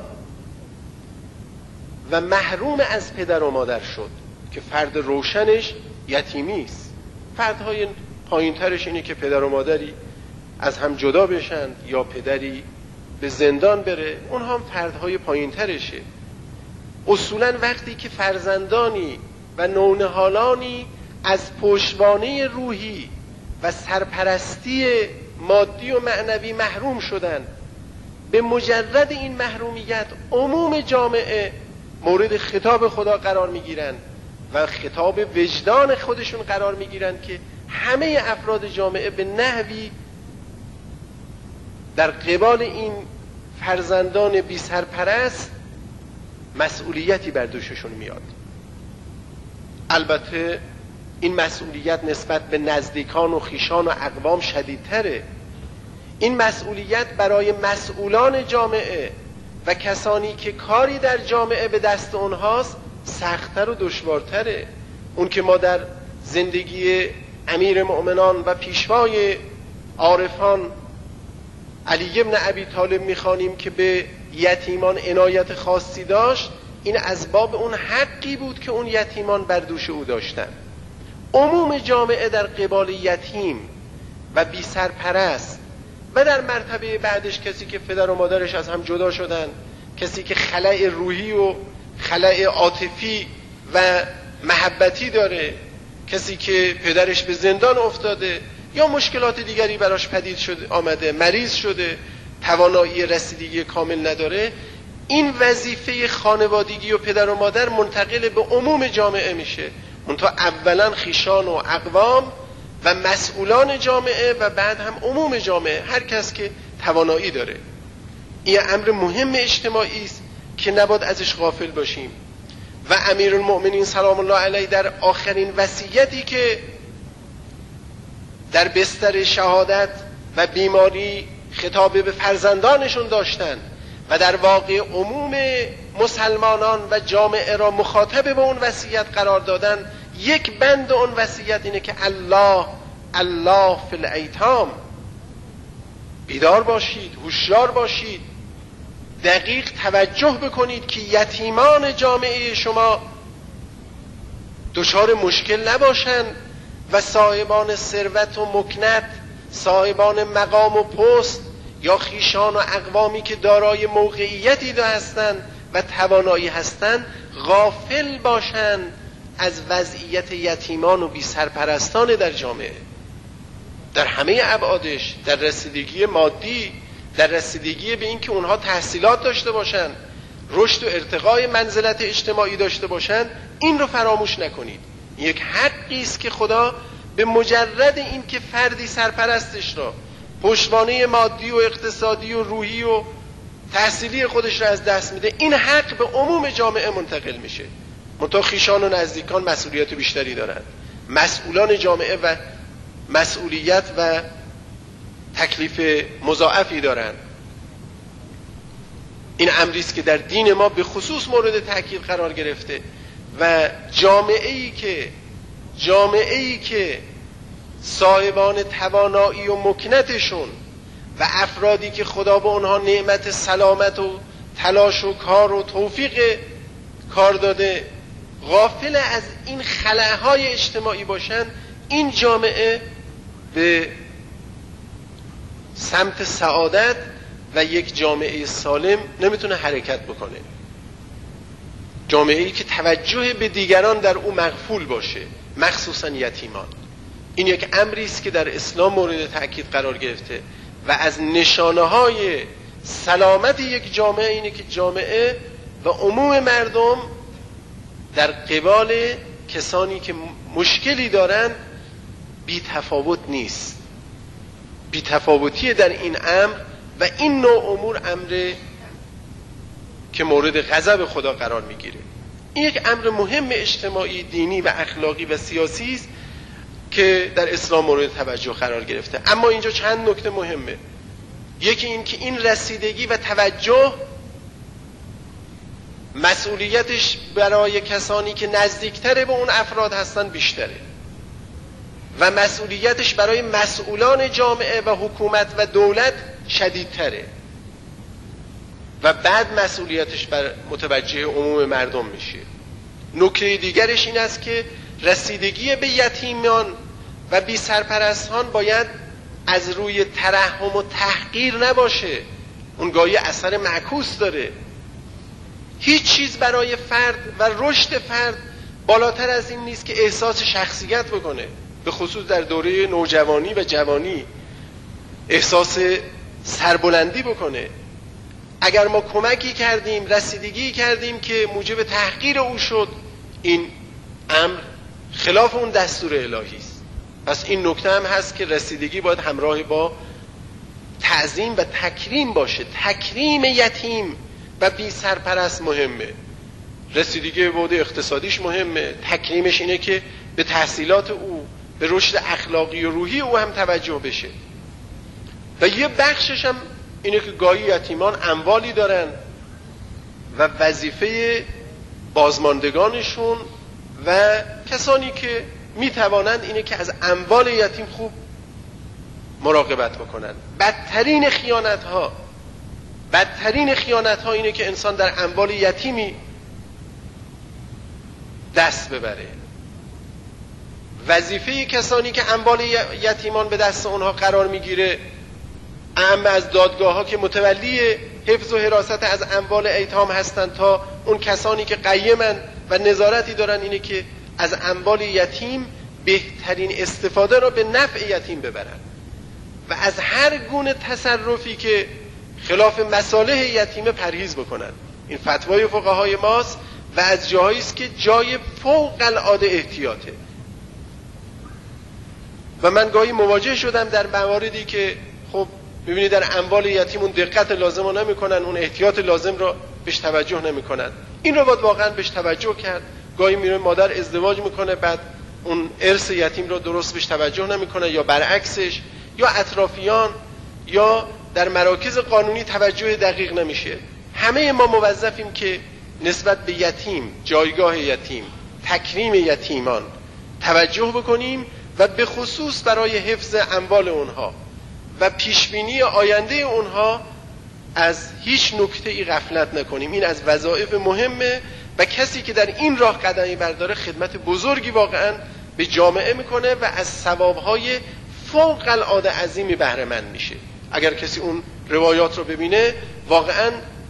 و محروم از پدر و مادر شد که فرد روشنش یتیمی است، فردهای پایین ترش اینه که پدر و مادری از هم جدا بشن یا پدری به زندان بره، اونها هم فردهای پایین ترشه. اصولا وقتی که فرزندانی و نونهالانی از پشتوانه روحی و سرپرستی مادی و معنوی محروم شدن، به مجرد این محرومیت عموم جامعه مورد خطاب خدا قرار میگیرن و خطاب وجدان خودشون قرار میگیرن که همه افراد جامعه به نحوی در قبال این فرزندان بی سرپرست مسئولیتی بر دوششون میاد. البته این مسئولیت نسبت به نزدیکان و خیشان و اقوام شدیدتره. این مسئولیت برای مسئولان جامعه و کسانی که کاری در جامعه به دست اونهاست سخت‌تر و دشوارتره. اون که ما در زندگی امیر مؤمنان و پیشوای عارفان علی بن ابی طالب میخوانیم که به یتیمان عنایت خاصی داشت، این از باب اون حقی بود که اون یتیمان بر دوش او داشتن. عموم جامعه در قبال یتیم و بی سرپرست و در مرتبه بعدش کسی که پدر و مادرش از هم جدا شدن، کسی که خلأ روحی و خلأ عاطفی و محبتی داره، کسی که پدرش به زندان افتاده یا مشکلات دیگری براش پدید شده آمده، مریض شده، توانایی رسیدگی کامل نداره، این وظیفه خانوادگی و پدر و مادر منتقل به عموم جامعه میشه، منتها اولا خیشان و اقوام و مسئولان جامعه و بعد هم عموم جامعه، هر کس که توانایی داره. این امر مهم اجتماعی است که نباید ازش غافل باشیم. و امیرالمؤمنین سلام الله علیه در آخرین وصیتی که در بستر شهادت و بیماری خطاب به فرزندانشون داشتن و در واقع عموم مسلمانان و جامعه را مخاطب به اون وصیت قرار دادن، یک بند اون وصیت اینه که الله فی الایتام، بیدار باشید، هوشیار باشید، دقیق توجه بکنید که یتیمان جامعه شما دچار مشکل نباشند و صاحبان ثروت و مکنت، صاحبان مقام و پست یا خیشان و اقوامی که دارای موقعیتی هستند و توانایی هستند غافل باشند از وضعیت یتیمان و بی سرپرستان در جامعه، در همه ابعادش، در رسیدگی مادی، در رسیدگی به این که اونها تحصیلات داشته باشن، رشد و ارتقای منزلت اجتماعی داشته باشن. این رو فراموش نکنید. یک حقی است که خدا به مجرد این که فردی سرپرستش را پشتوانه مادی و اقتصادی و روحی و تحصیلی خودش را از دست میده، این حق به عموم جامعه منتقل میشه. منتها خویشان و نزدیکان مسئولیت بیشتری دارند. مسئولان جامعه و مسئولیت و تکلیف مضاعفی دارند. این امری است که در دین ما به خصوص مورد تاکید قرار گرفته و جامعه‌ای که صاحبان توانایی و مکنتشون و افرادی که خدا به اونها نعمت سلامت و تلاش و کار و توفیق کار داده غافل از این خلاهای اجتماعی باشن، این جامعه به سمت سعادت و یک جامعه سالم نمیتونه حرکت بکنه. جامعه‌ای که توجه به دیگران در او مغفول باشه، مخصوصا یتیمان. این یک امری است که در اسلام مورد تأکید قرار گرفته و از نشانه‌های سلامت یک جامعه اینه که جامعه و عموم مردم در قبال کسانی که مشکلی دارن بی تفاوت نیست. بی تفاوتی در این امر و این نوع امور امر که مورد غضب خدا قرار میگیره. این یک امر مهم اجتماعی، دینی و اخلاقی و سیاسی است که در اسلام مورد توجه قرار گرفته. اما اینجا چند نکته مهمه. یکی این که این رسیدگی و توجه مسئولیتش برای کسانی که نزدیکتر به اون افراد هستن بیشتره و مسئولیتش برای مسئولان جامعه و حکومت و دولت شدیدتره و بعد مسئولیتش بر متوجه عموم مردم میشه. نکته دیگرش این است که رسیدگی به یتیمان و بی سرپرستان باید از روی ترحم و تحقیر نباشه. اون گاهی اثر معکوس داره. هیچ چیز برای فرد و رشد فرد بالاتر از این نیست که احساس شخصیت بکنه، به خصوص در دوره نوجوانی و جوانی احساس سربلندی بکنه. اگر ما کمکی کردیم، رسیدگی کردیم که موجب تحقیر او شد، این امر خلاف اون دستور الهی است. پس این نکته هم هست که رسیدگی باید همراه با تعظیم و تکریم باشه. تکریم یتیم و بی سرپرست مهمه. رسیدگی به بعد اقتصادیش مهمه. تکریمش اینه که به تحصیلات او، به رشد اخلاقی و روحی او هم توجه بشه. و یه بخشش هم اینه که گاهی یتیمان اموالی دارن و وظیفه بازماندگانشون و کسانی که میتوانند اینه که از اموال یتیم خوب مراقبت بکنن. بدترین خیانت ها اینه که انسان در اموال یتیمی دست ببره. وظیفه کسانی که اموال یتیمان به دست اونها قرار میگیره، اهم از دادگاه ها که متولی حفظ و حراست از اموال ایتام هستند تا اون کسانی که قیمن و نظارتی دارن، اینه که از اموال یتیم بهترین استفاده را به نفع یتیم ببرن و از هر گونه تصرفی که خلاف مصالح یتیم پرهیز بکنن. این فتوای فقهای ماست و از جایی است که جای فوق العاده احتیاطه. و من گاهی مواجه شدم در مواردی که خب ببینید در اموال یتیم اون دقت لازم رو نمی‌کنن، اون احتیاط لازم رو بهش توجه نمی‌کنن. این رو باید واقعا بهش توجه کرد. گاهی میره مادر ازدواج میکنه، بعد اون ارث یتیم رو درست بهش توجه نمی‌کنه یا برعکسش، یا اطرافیان یا در مراکز قانونی توجه دقیق نمیشه. همه ما موظفیم که نسبت به یتیم، جایگاه یتیم، تکریم یتیمان توجه بکنیم و به خصوص برای حفظ اموال اونها و پیشبینی آینده اونها از هیچ نکته‌ای غفلت نکنیم. این از وظایف مهمه و کسی که در این راه قدمی برداره خدمت بزرگی واقعا به جامعه میکنه و از ثوابهای فوق العاده عظیمی بهره مند میشه. اگر کسی اون روایات رو ببینه واقعا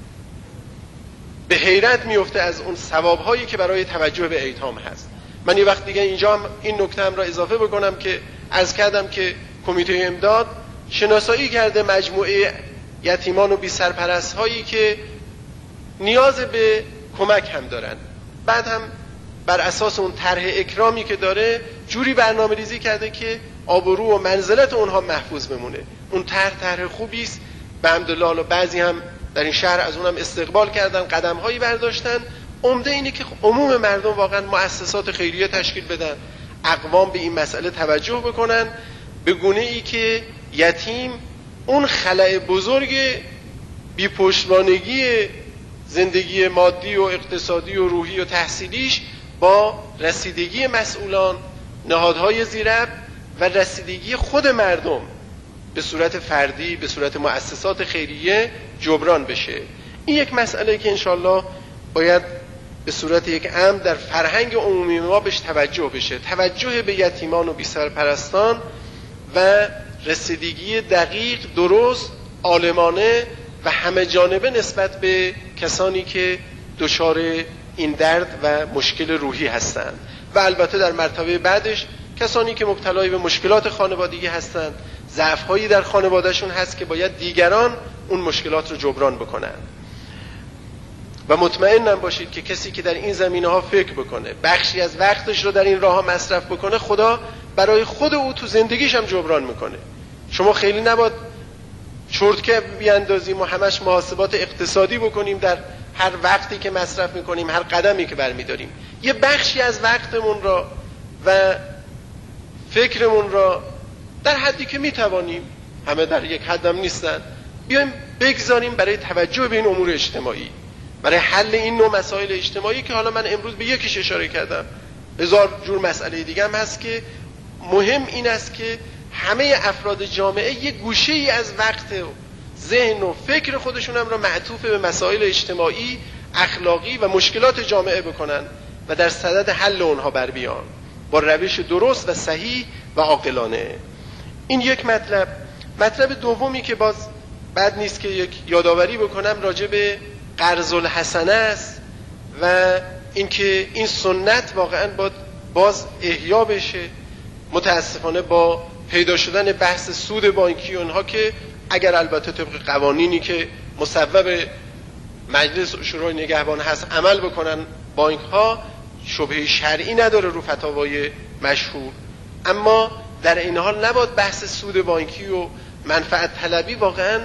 به حیرت میفته از اون ثوابهایی که برای توجه به ایتام هست. من یه وقت دیگه اینجا هم این نکته هم را اضافه بکنم که عرض کردم که کمیته امداد شناسایی کرده مجموعه یتیمان و بی سرپرست هایی که نیاز به کمک هم دارن. بعد هم بر اساس اون طرح اکرامی که داره جوری برنامه ریزی کرده که آبرو و منزلت اونها محفوظ بمونه. اون طرح خوبی است. به حمدالله بعضی هم در این شهر از اونم استقبال کردن، قدم‌هایی برداشتن. عمده اینه که عموم مردم واقعا مؤسسات خیریه تشکیل بدن، اقوام به این مسئله توجه بکنن، به گونه‌ای که یتیم اون خلأ بزرگ بی‌پشتوانگی زندگی مادی و اقتصادی و روحی و تحصیلیش با رسیدگی مسئولان، نهادهای زیرب و رسیدگی خود مردم به صورت فردی، به صورت مؤسسات خیریه جبران بشه. این یک مسئله که انشالله باید به صورت یک امر در فرهنگ عمومی ما بهش توجه بشه، توجه به یتیمان و بی‌سرپرستان و رسیدگی دقیق، درست، عالمانه و همه جانبه نسبت به کسانی که دچار این درد و مشکل روحی هستند و البته در مرتبه بعدش کسانی که مبتلای به مشکلات خانوادگی هستند، ضعف‌هایی در خانوادهشون هست که باید دیگران اون مشکلات رو جبران بکنن. و مطمئنم باشید که کسی که در این زمینه‌ها فکر بکنه، بخشی از وقتش رو در این راه‌ها مصرف بکنه، خدا برای خود او تو زندگیش هم جبران میکنه. شما خیلی نباید چرتکه بیاندازیم و همش محاسبات اقتصادی بکنیم در هر وقتی که مصرف میکنیم، هر قدمی که برمیداریم. یه بخشی از وقتمون را و فکرمون را در حدی که میتوانیم، همه در یک حدم نیستن، بیایم بگذاریم برای توجه به این امور اجتماعی، برای حل این نوع مسائل اجتماعی که حالا من امروز به یکیش اشاره کردم. هزار جور مسئله دیگه هم هست که مهم این است که همه افراد جامعه یک گوشه ای از وقت و ذهن و فکر خودشون هم را معطوف به مسائل اجتماعی، اخلاقی و مشکلات جامعه بکنن و در صدد حل اونها بر بیان با روش درست و صحیح و عاقلانه. این یک مطلب. مطلب دومی که باز بد نیست که یک یادآوری بکنم راجع به قرض الحسنه است و اینکه این سنت واقعا باز احیا بشه. متاسفانه با پیدا شدن بحث سود بانکی اونها که اگر البته طبق قوانینی که مصوب مجلس شورای نگهبان هست عمل بکنن، بانک ها شبهه شرعی نداره رو فتاوای مشهور، اما در این حال نباید بحث سود بانکی و منفعت طلبی واقعا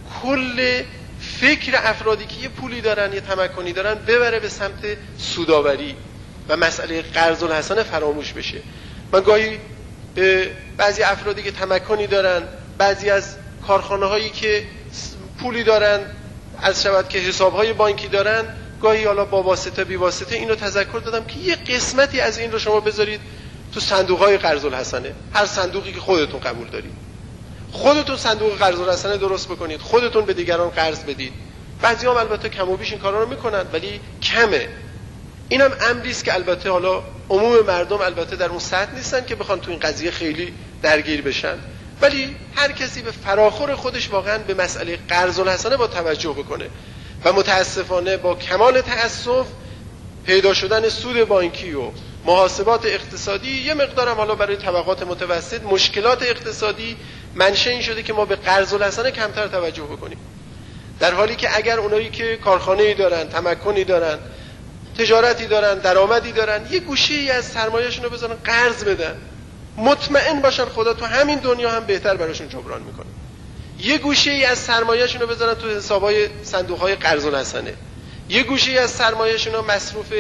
کل فکر افرادی که یه پولی دارن، یه تمکنی دارن، ببره به سمت سوداوری و مسئله قرض الحسنه فراموش بشه. من گاهی به بعضی افرادی که تمکنی دارن، بعضی از کارخانه هایی که پولی دارن، از شود که حسابهای بانکی دارن، گاهی حالا با واسطه بی واسطه اینو تذکر دادم که یه قسمتی از این رو شما بذارید تو صندوق های قرض الحسنه، هر صندوقی که خودتون قبول دارید، خودتون صندوق قرض الحسنه درست بکنید، خودتون به دیگران قرض بدید. بعضی هم البته کم و بیش این کارا رو میکنن ولی کمه. اینم امری است که البته حالا عموم مردم البته در اون سطح نیستن که بخوان تو این قضیه خیلی درگیر بشن، ولی هر کسی به فراخور خودش واقعا به مسئله قرض الحسنه با توجه بکنه. و متاسفانه با کمال تأسف پیدا شدن سود بانکی و محاسبات اقتصادی، یه مقدارم حالا برای طبقات متوسط مشکلات اقتصادی منشأ این شده که ما به قرض الحسنه کمتر توجه بکنیم، در حالی که اگر اونایی که کارخانه‌ای دارن، تمکنی دارن، تجارتی دارن، درآمدی دارن، یه گوشه‌ای از سرمایه‌شون رو بذارن قرض بدن، مطمئن باشن خدا تو همین دنیا هم بهتر براشون جبران میکنه. یه گوشه‌ای از سرمایه‌شون رو بذارن تو حساب‌های صندوق‌های قرض الحسنه، یه گوشه‌ای از سرمایه‌شون رو مصروف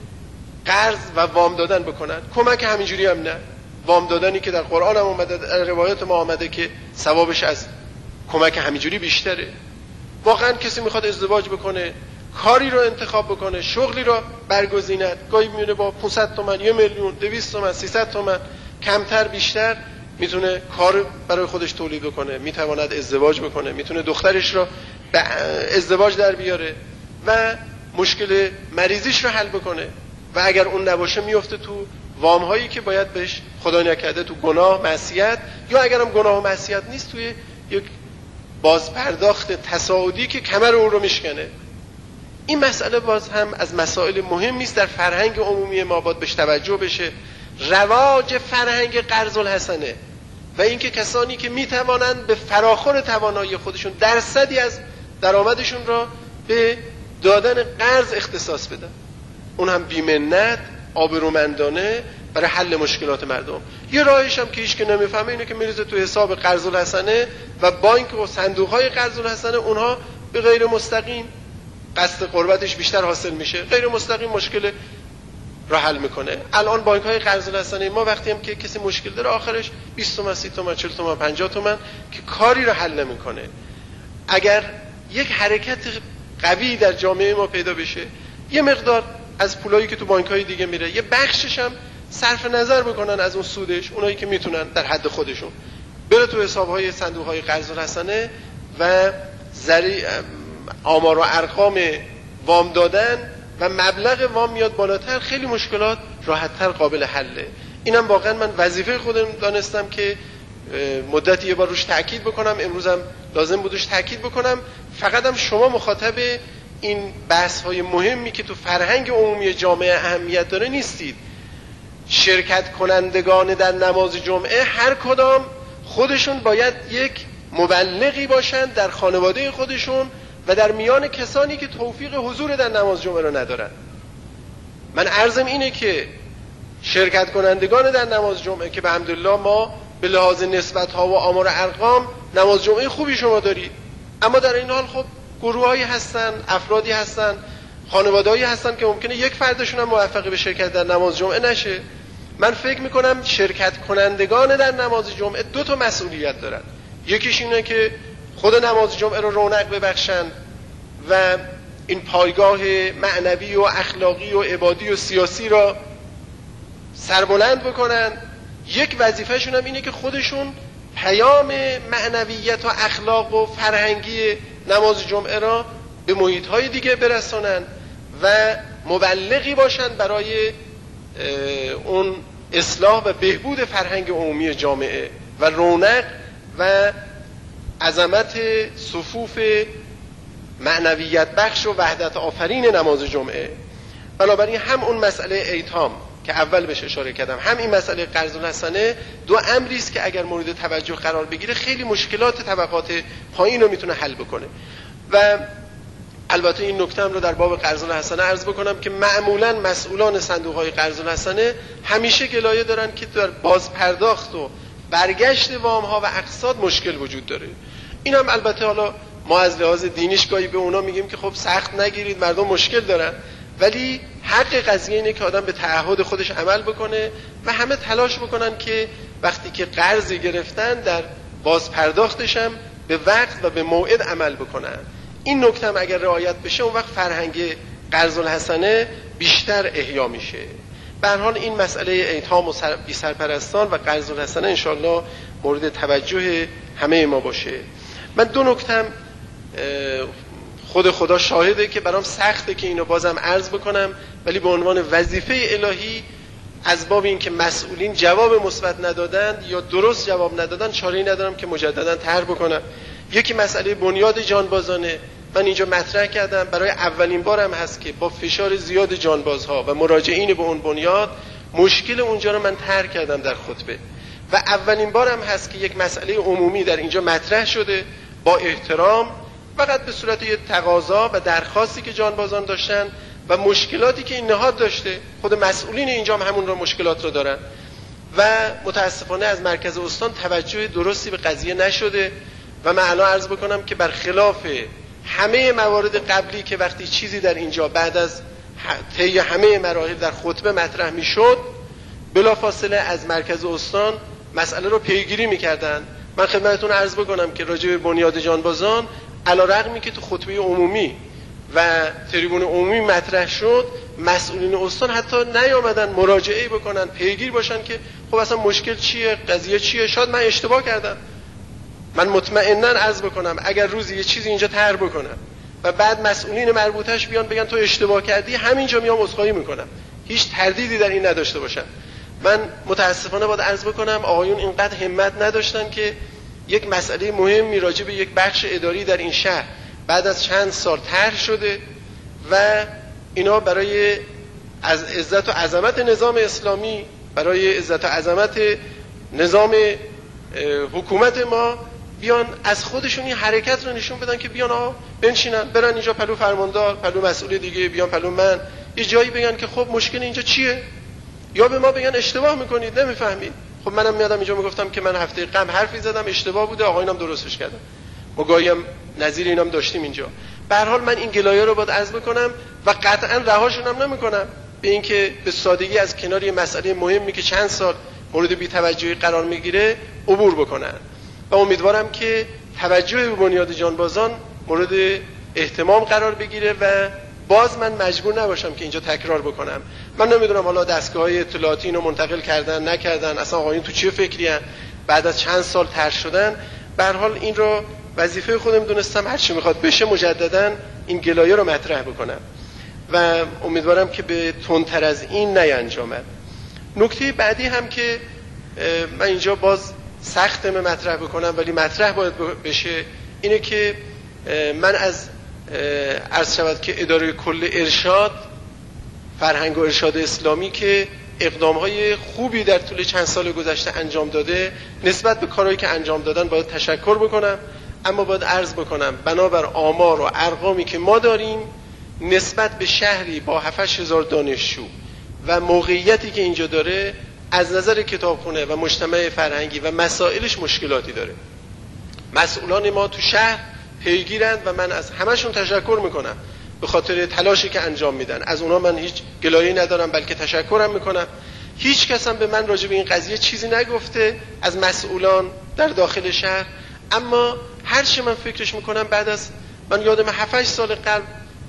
قرض و وام دادن بکنن. کمک همینجوری هم نه، وام دادنی که در قرآن هم اومده، در روایات ما اومده که ثوابش از کمک همینجوری بیشتره. واقعا کسی میخواد ازدواج بکنه، کاری رو انتخاب بکنه، شغلی رو برگزیند، گاهی میونه با 500 تومن، 1 میلیون، 200 تومن، 300 تومن، کمتر بیشتر میتونه کار برای خودش تولید بکنه، میتواند ازدواج بکنه، میتونه دخترش رو به ازدواج در بیاره و مشکل مریضیش رو حل بکنه. و اگر اون نباشه میفته تو وام هایی که باید بهش خدا نکرده تو گناه، معصیت، یا اگرم گناه و معصیت نیست توی یک بازپرداخت تصاعدی که کمر اون رو میشکنه. این مسئله باز هم از مسائل مهمی است در فرهنگ عمومی ما، باید بهش توجه بشه. رواج فرهنگ قرض الحسنه و اینکه کسانی که میتوانند به فراخور توانایی خودشون درصدی از درآمدشون را به دادن قرض اختصاص بدن، اون هم بی‌منت، آبرومندانه برای حل مشکلات مردم. یه راهش هم که هیچ که نمیفهمه اینه که میریزه تو حساب قرض الحسنه و بانک و صندوق‌های قرض الحسنه، اونها به غیر مستقیم قصد قربتش بیشتر حاصل میشه، غیر مستقیم مشکل را حل میکنه. الان بانک‌های قرض الحسنه ما وقتی هم که کسی مشکل داره آخرش 20 تومن، 30 تومن، 40 تومن، 50 تومن که کاری را حل نمیکنه. اگر یک حرکت قوی در جامعه ما پیدا بشه، یه مقدار از پولایی که تو بانک‌های دیگه میره یه بخشش هم صرف نظر بکنن از اون سودش، اونایی که میتونن در حد خودشون بره تو حساب‌های صندوق‌های قرض الحسنه و آمار و ارقام وام دادن و مبلغ وام میاد بالاتر، خیلی مشکلات راحت‌تر قابل حله. اینم واقعا من وظیفه خودم دانستم که مدتی یه بار روش تاکید بکنم، امروزم لازم بودش تاکید بکنم. فقط هم شما مخاطب این بحث‌های مهمی که تو فرهنگ عمومی جامعه اهمیت داره نیستید. شرکت کنندگان در نماز جمعه هر کدام خودشون باید یک مبلغی باشن در خانواده خودشون و در میان کسانی که توفیق حضور در نماز جمعه رو ندارن. من عرضم اینه که شرکت کنندگان در نماز جمعه که به حمدالله ما به لحاظ نسبت‌ها و آمار و ارقام نماز جمعه خوبی شما دارید، اما در این حال خب گروه‌هایی هستن، افرادی هستن، خانواده‌هایی هستن که ممکنه یک فردشون هم موفق به شرکت در نماز جمعه نشه. من فکر می‌کنم شرکت کنندگان در نماز جمعه دو تا مسئولیت دارن. یکیش اینه که خود نماز جمعه رو رونق ببخشن و این پایگاه معنوی و اخلاقی و عبادی و سیاسی را سربلند بکنن. یک وظیفهشون هم اینه که خودشون پیام معنویت و اخلاق و فرهنگی نماز جمعه را به محیط‌های دیگه برسانن و مبلغی باشن برای اون اصلاح و بهبود فرهنگ عمومی جامعه و رونق و عظمت صفوف معنویت بخش و وحدت آفرین نماز جمعه. بنابراین هم اون مسئله ایتام که اول بهش اشاره کردم، هم این مسئله قرض الحسنه، دو امری است که اگر مورد توجه قرار بگیره خیلی مشکلات طبقات پایین رو میتونه حل بکنه. و البته این نکته رو در باب قرض الحسنه عرض بکنم که معمولا مسئولان صندوق‌های قرض الحسنه همیشه گلایه دارن که در باز پرداخت و برگشت وام‌ها و اقساط مشکل وجود داره. این هم البته حالا ما از لحاظ دینیش گاهی به اونا میگیم که خب سخت نگیرید، مردم مشکل دارن، ولی حق قضیه اینه که آدم به تعهد خودش عمل بکنه و همه تلاش بکنن که وقتی که قرضی گرفتن در باز پرداختش هم به وقت و به موعد عمل بکنن. این نکته هم اگر رعایت بشه اون وقت فرهنگ قرض الحسنه بیشتر احیا میشه. به هر حال این مسئله ایتام و بی سرپرستان و قرض الحسنه انشالله مورد توجه همه ما باشه. من دو نکته خود خدا شاهده که برام سخته که اینو بازم عرض بکنم، ولی به عنوان وظیفه الهی از باب این که مسئولین جواب مثبت ندادند یا درست جواب ندادن چاره‌ای ندارم که مجددا طرح بکنم. یکی مسئله بنیاد جانبازانه. من اینجا مطرح کردم برای اولین بارم هست که با فشار زیاد جانبازها و مراجعین به اون بنیاد مشکل اونجا رو من طرح کردم در خطبه و اولین بارم هست که یک مسئله عمومی در اینجا مطرح شده با احترام، فقط به صورت یک تقاضا و درخواستی که جانبازان داشتن و مشکلاتی که این نهاد داشته. خود مسئولین اینجا هم همون مشکلات رو دارن و متاسفانه از مرکز استان توجه درستی به قضیه نشده و من الان عرض بکنم که برخلاف همه موارد قبلی که وقتی چیزی در اینجا بعد از طی همه مراحل در خطبه مطرح میشد بلافاصله از مرکز استان مسئله رو پیگیری میکردن. من خدمتتون عرض بکنم که راجع به بنیاد جانبازان علیرغمی که تو خطبه عمومی و تریبون عمومی مطرح شد، مسئولین استان حتی نیامدن مراجعه بکنن، پیگیر باشن که خب اصلا مشکل چیه، قضیه چیه، شاید من اشتباه کردم. من مطمئناً عرض بکنم اگر روزی یه چیزی اینجا طرح بکنم و بعد مسئولین مربوطش بیان بگن تو اشتباه کردی، همینجا میام عذرخواهی میکنم، هیچ تردیدی در این نداشته باشم. من متاسفانه باید عرض بکنم آقایون اینقدر همت نداشتن که یک مسئله مهمی راجع به یک بخش اداری در این شهر بعد از چند سال طرح شده و اینا برای از عزت و عظمت نظام اسلامی، برای عزت و عظمت نظام حکومت ما بیان از خودشون این حرکت رو نشون بدن که بیان آقا بنشینن، برن اینجا پلو فرماندار، پلو مسئول دیگه، بیان پلو من، یه جایی بگن که خب مشکل اینجا چیه، یا به ما بگن اشتباه میکنید، نمیفهمید. خب منم میادم اینجا میگفتم که من هفته قبل حرفی زدم اشتباه بوده، آقایونم درستش کردن. ما گاهی هم نظیر اینام داشتیم اینجا. به هر حال من این گلایه رو باید عرض بکنم و قطعا رهاشون هم نمیکنم به اینکه به سادگی از کنار یه مسئله مهمی که چند سال مورد بی‌توجهی قرار میگیره عبور بکنن و امیدوارم که توجه به بنیاد جانبازان مورد اهتمام قرار بگیره و باز من مجبور نباشم که اینجا تکرار بکنم. من نمیدونم حالا دستگاه‌های اطلاعاتی اینو منتقل کردن نکردن، اصلا آقایون تو چه فکری ان بعد از چند سال طرح شدن. به هر حال این رو وظیفه خودم دونستم هر چی میخواد بشه مجددا این گلایه رو مطرح بکنم و امیدوارم که به تندتر از این نینجامد. نکته بعدی هم که من اینجا باز سختم مطرح بکنم ولی مطرح باید بشه اینه که من از عرض شود که اداره کل ارشاد فرهنگ و ارشاد اسلامی که اقدامهای خوبی در طول چند سال گذشته انجام داده نسبت به کارهایی که انجام دادن باید تشکر بکنم، اما باید عرض بکنم بنابر آمار و ارقامی که ما داریم نسبت به شهری با 7-8 هزار دانشجو و موقعیتی که اینجا داره از نظر کتابخونه و مجتمع فرهنگی و مسائلش مشکلاتی داره. مسئولان ما تو شهر پیگیرند و من از همشون تشکر میکنم به خاطر تلاشی که انجام میدن. از اونها من هیچ گلایه‌ای ندارم بلکه تشکرم میکنم. هیچ کس هم به من راجع به این قضیه چیزی نگفته از مسئولان در داخل شهر، اما هر چی من فکرش میکنم بعد از من یادم 7-8 سال قبل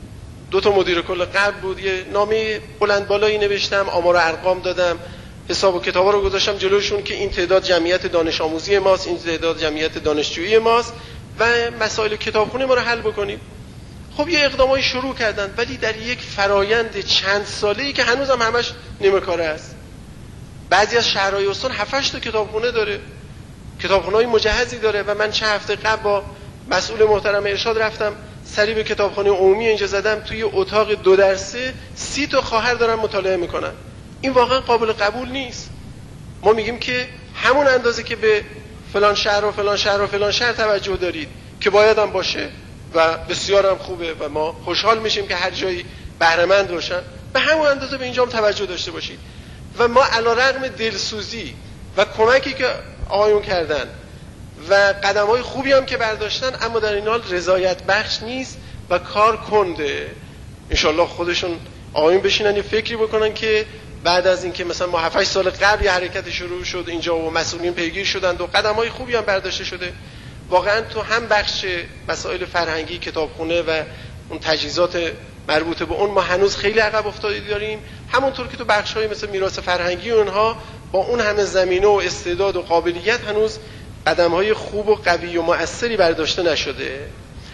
2 مدیر کل قبل بود یه نامه بلند بالایی نوشتم، آمار و ارقام دادم، حساب و کتابا رو گذاشتم جلوشون که این تعداد جمعیت دانش آموزی ماست، این تعداد جمعیت دانشجویی ماست و مسائل کتابخونه ما رو حل بکنیم. خب یه اقدامای شروع کردن ولی در یک فرایند چند ساله‌ای که هنوزم همش نیمه کاره است. بعضی از شهرهای استان 7-8 تا کتابخونه داره، کتابخونه‌های مجهزی داره و من چند هفته قبل با مسئول محترم ارشاد رفتم سری به کتابخانه عمومی اینجا زدم، توی اتاق 2 در 3 30 تا خواهر دارن مطالعه میکنن. این واقعا قابل قبول نیست. ما میگیم که همون اندازه که به فلان شهر و فلان شهر و فلان شهر توجه دارید که باید هم باشه و بسیار هم خوبه و ما خوشحال میشیم که هر جایی بهره‌مند باشن، به همون اندازه به اینجا هم توجه داشته باشید. و ما علیرغم دلسوزی و کمکی که آقایون کردن و قدم‌های خوبی هم که برداشتن، اما در این حال رضایت بخش نیست و کار کنده. انشالله خودشون آقایون بشینن یه فکری بکنن که بعد از اینکه مثلا ما 7-8 سال قبل یه حرکت شروع شد اینجا و مسئولین پیگیر شدند و قدم‌های خوبی هم برداشته شده، واقعا تو هم بخش مسائل فرهنگی کتابخونه و اون تجهیزات مربوطه به اون ما هنوز خیلی عقب افتاده داریم، همونطور که تو بخش‌های مثل میراث فرهنگی اونها با اون همه زمینه و استعداد و قابلیت هنوز قدم‌های خوب و قوی و مؤثری برداشته نشده.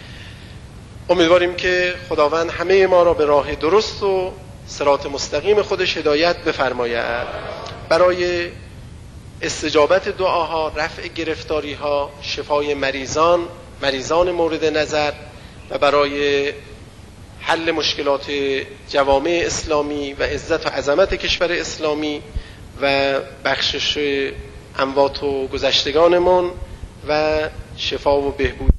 امیدواریم که خداوند همه ما را به راه درست و صراط مستقیم خودش هدایت بفرماید. برای استجابت دعاها، رفع گرفتاری‌ها، شفای مریضان مورد نظر و برای حل مشکلات جوامع اسلامی و عزت و عظمت کشور اسلامی و بخشش اموات و گذشتگانمون و شفا و بهبود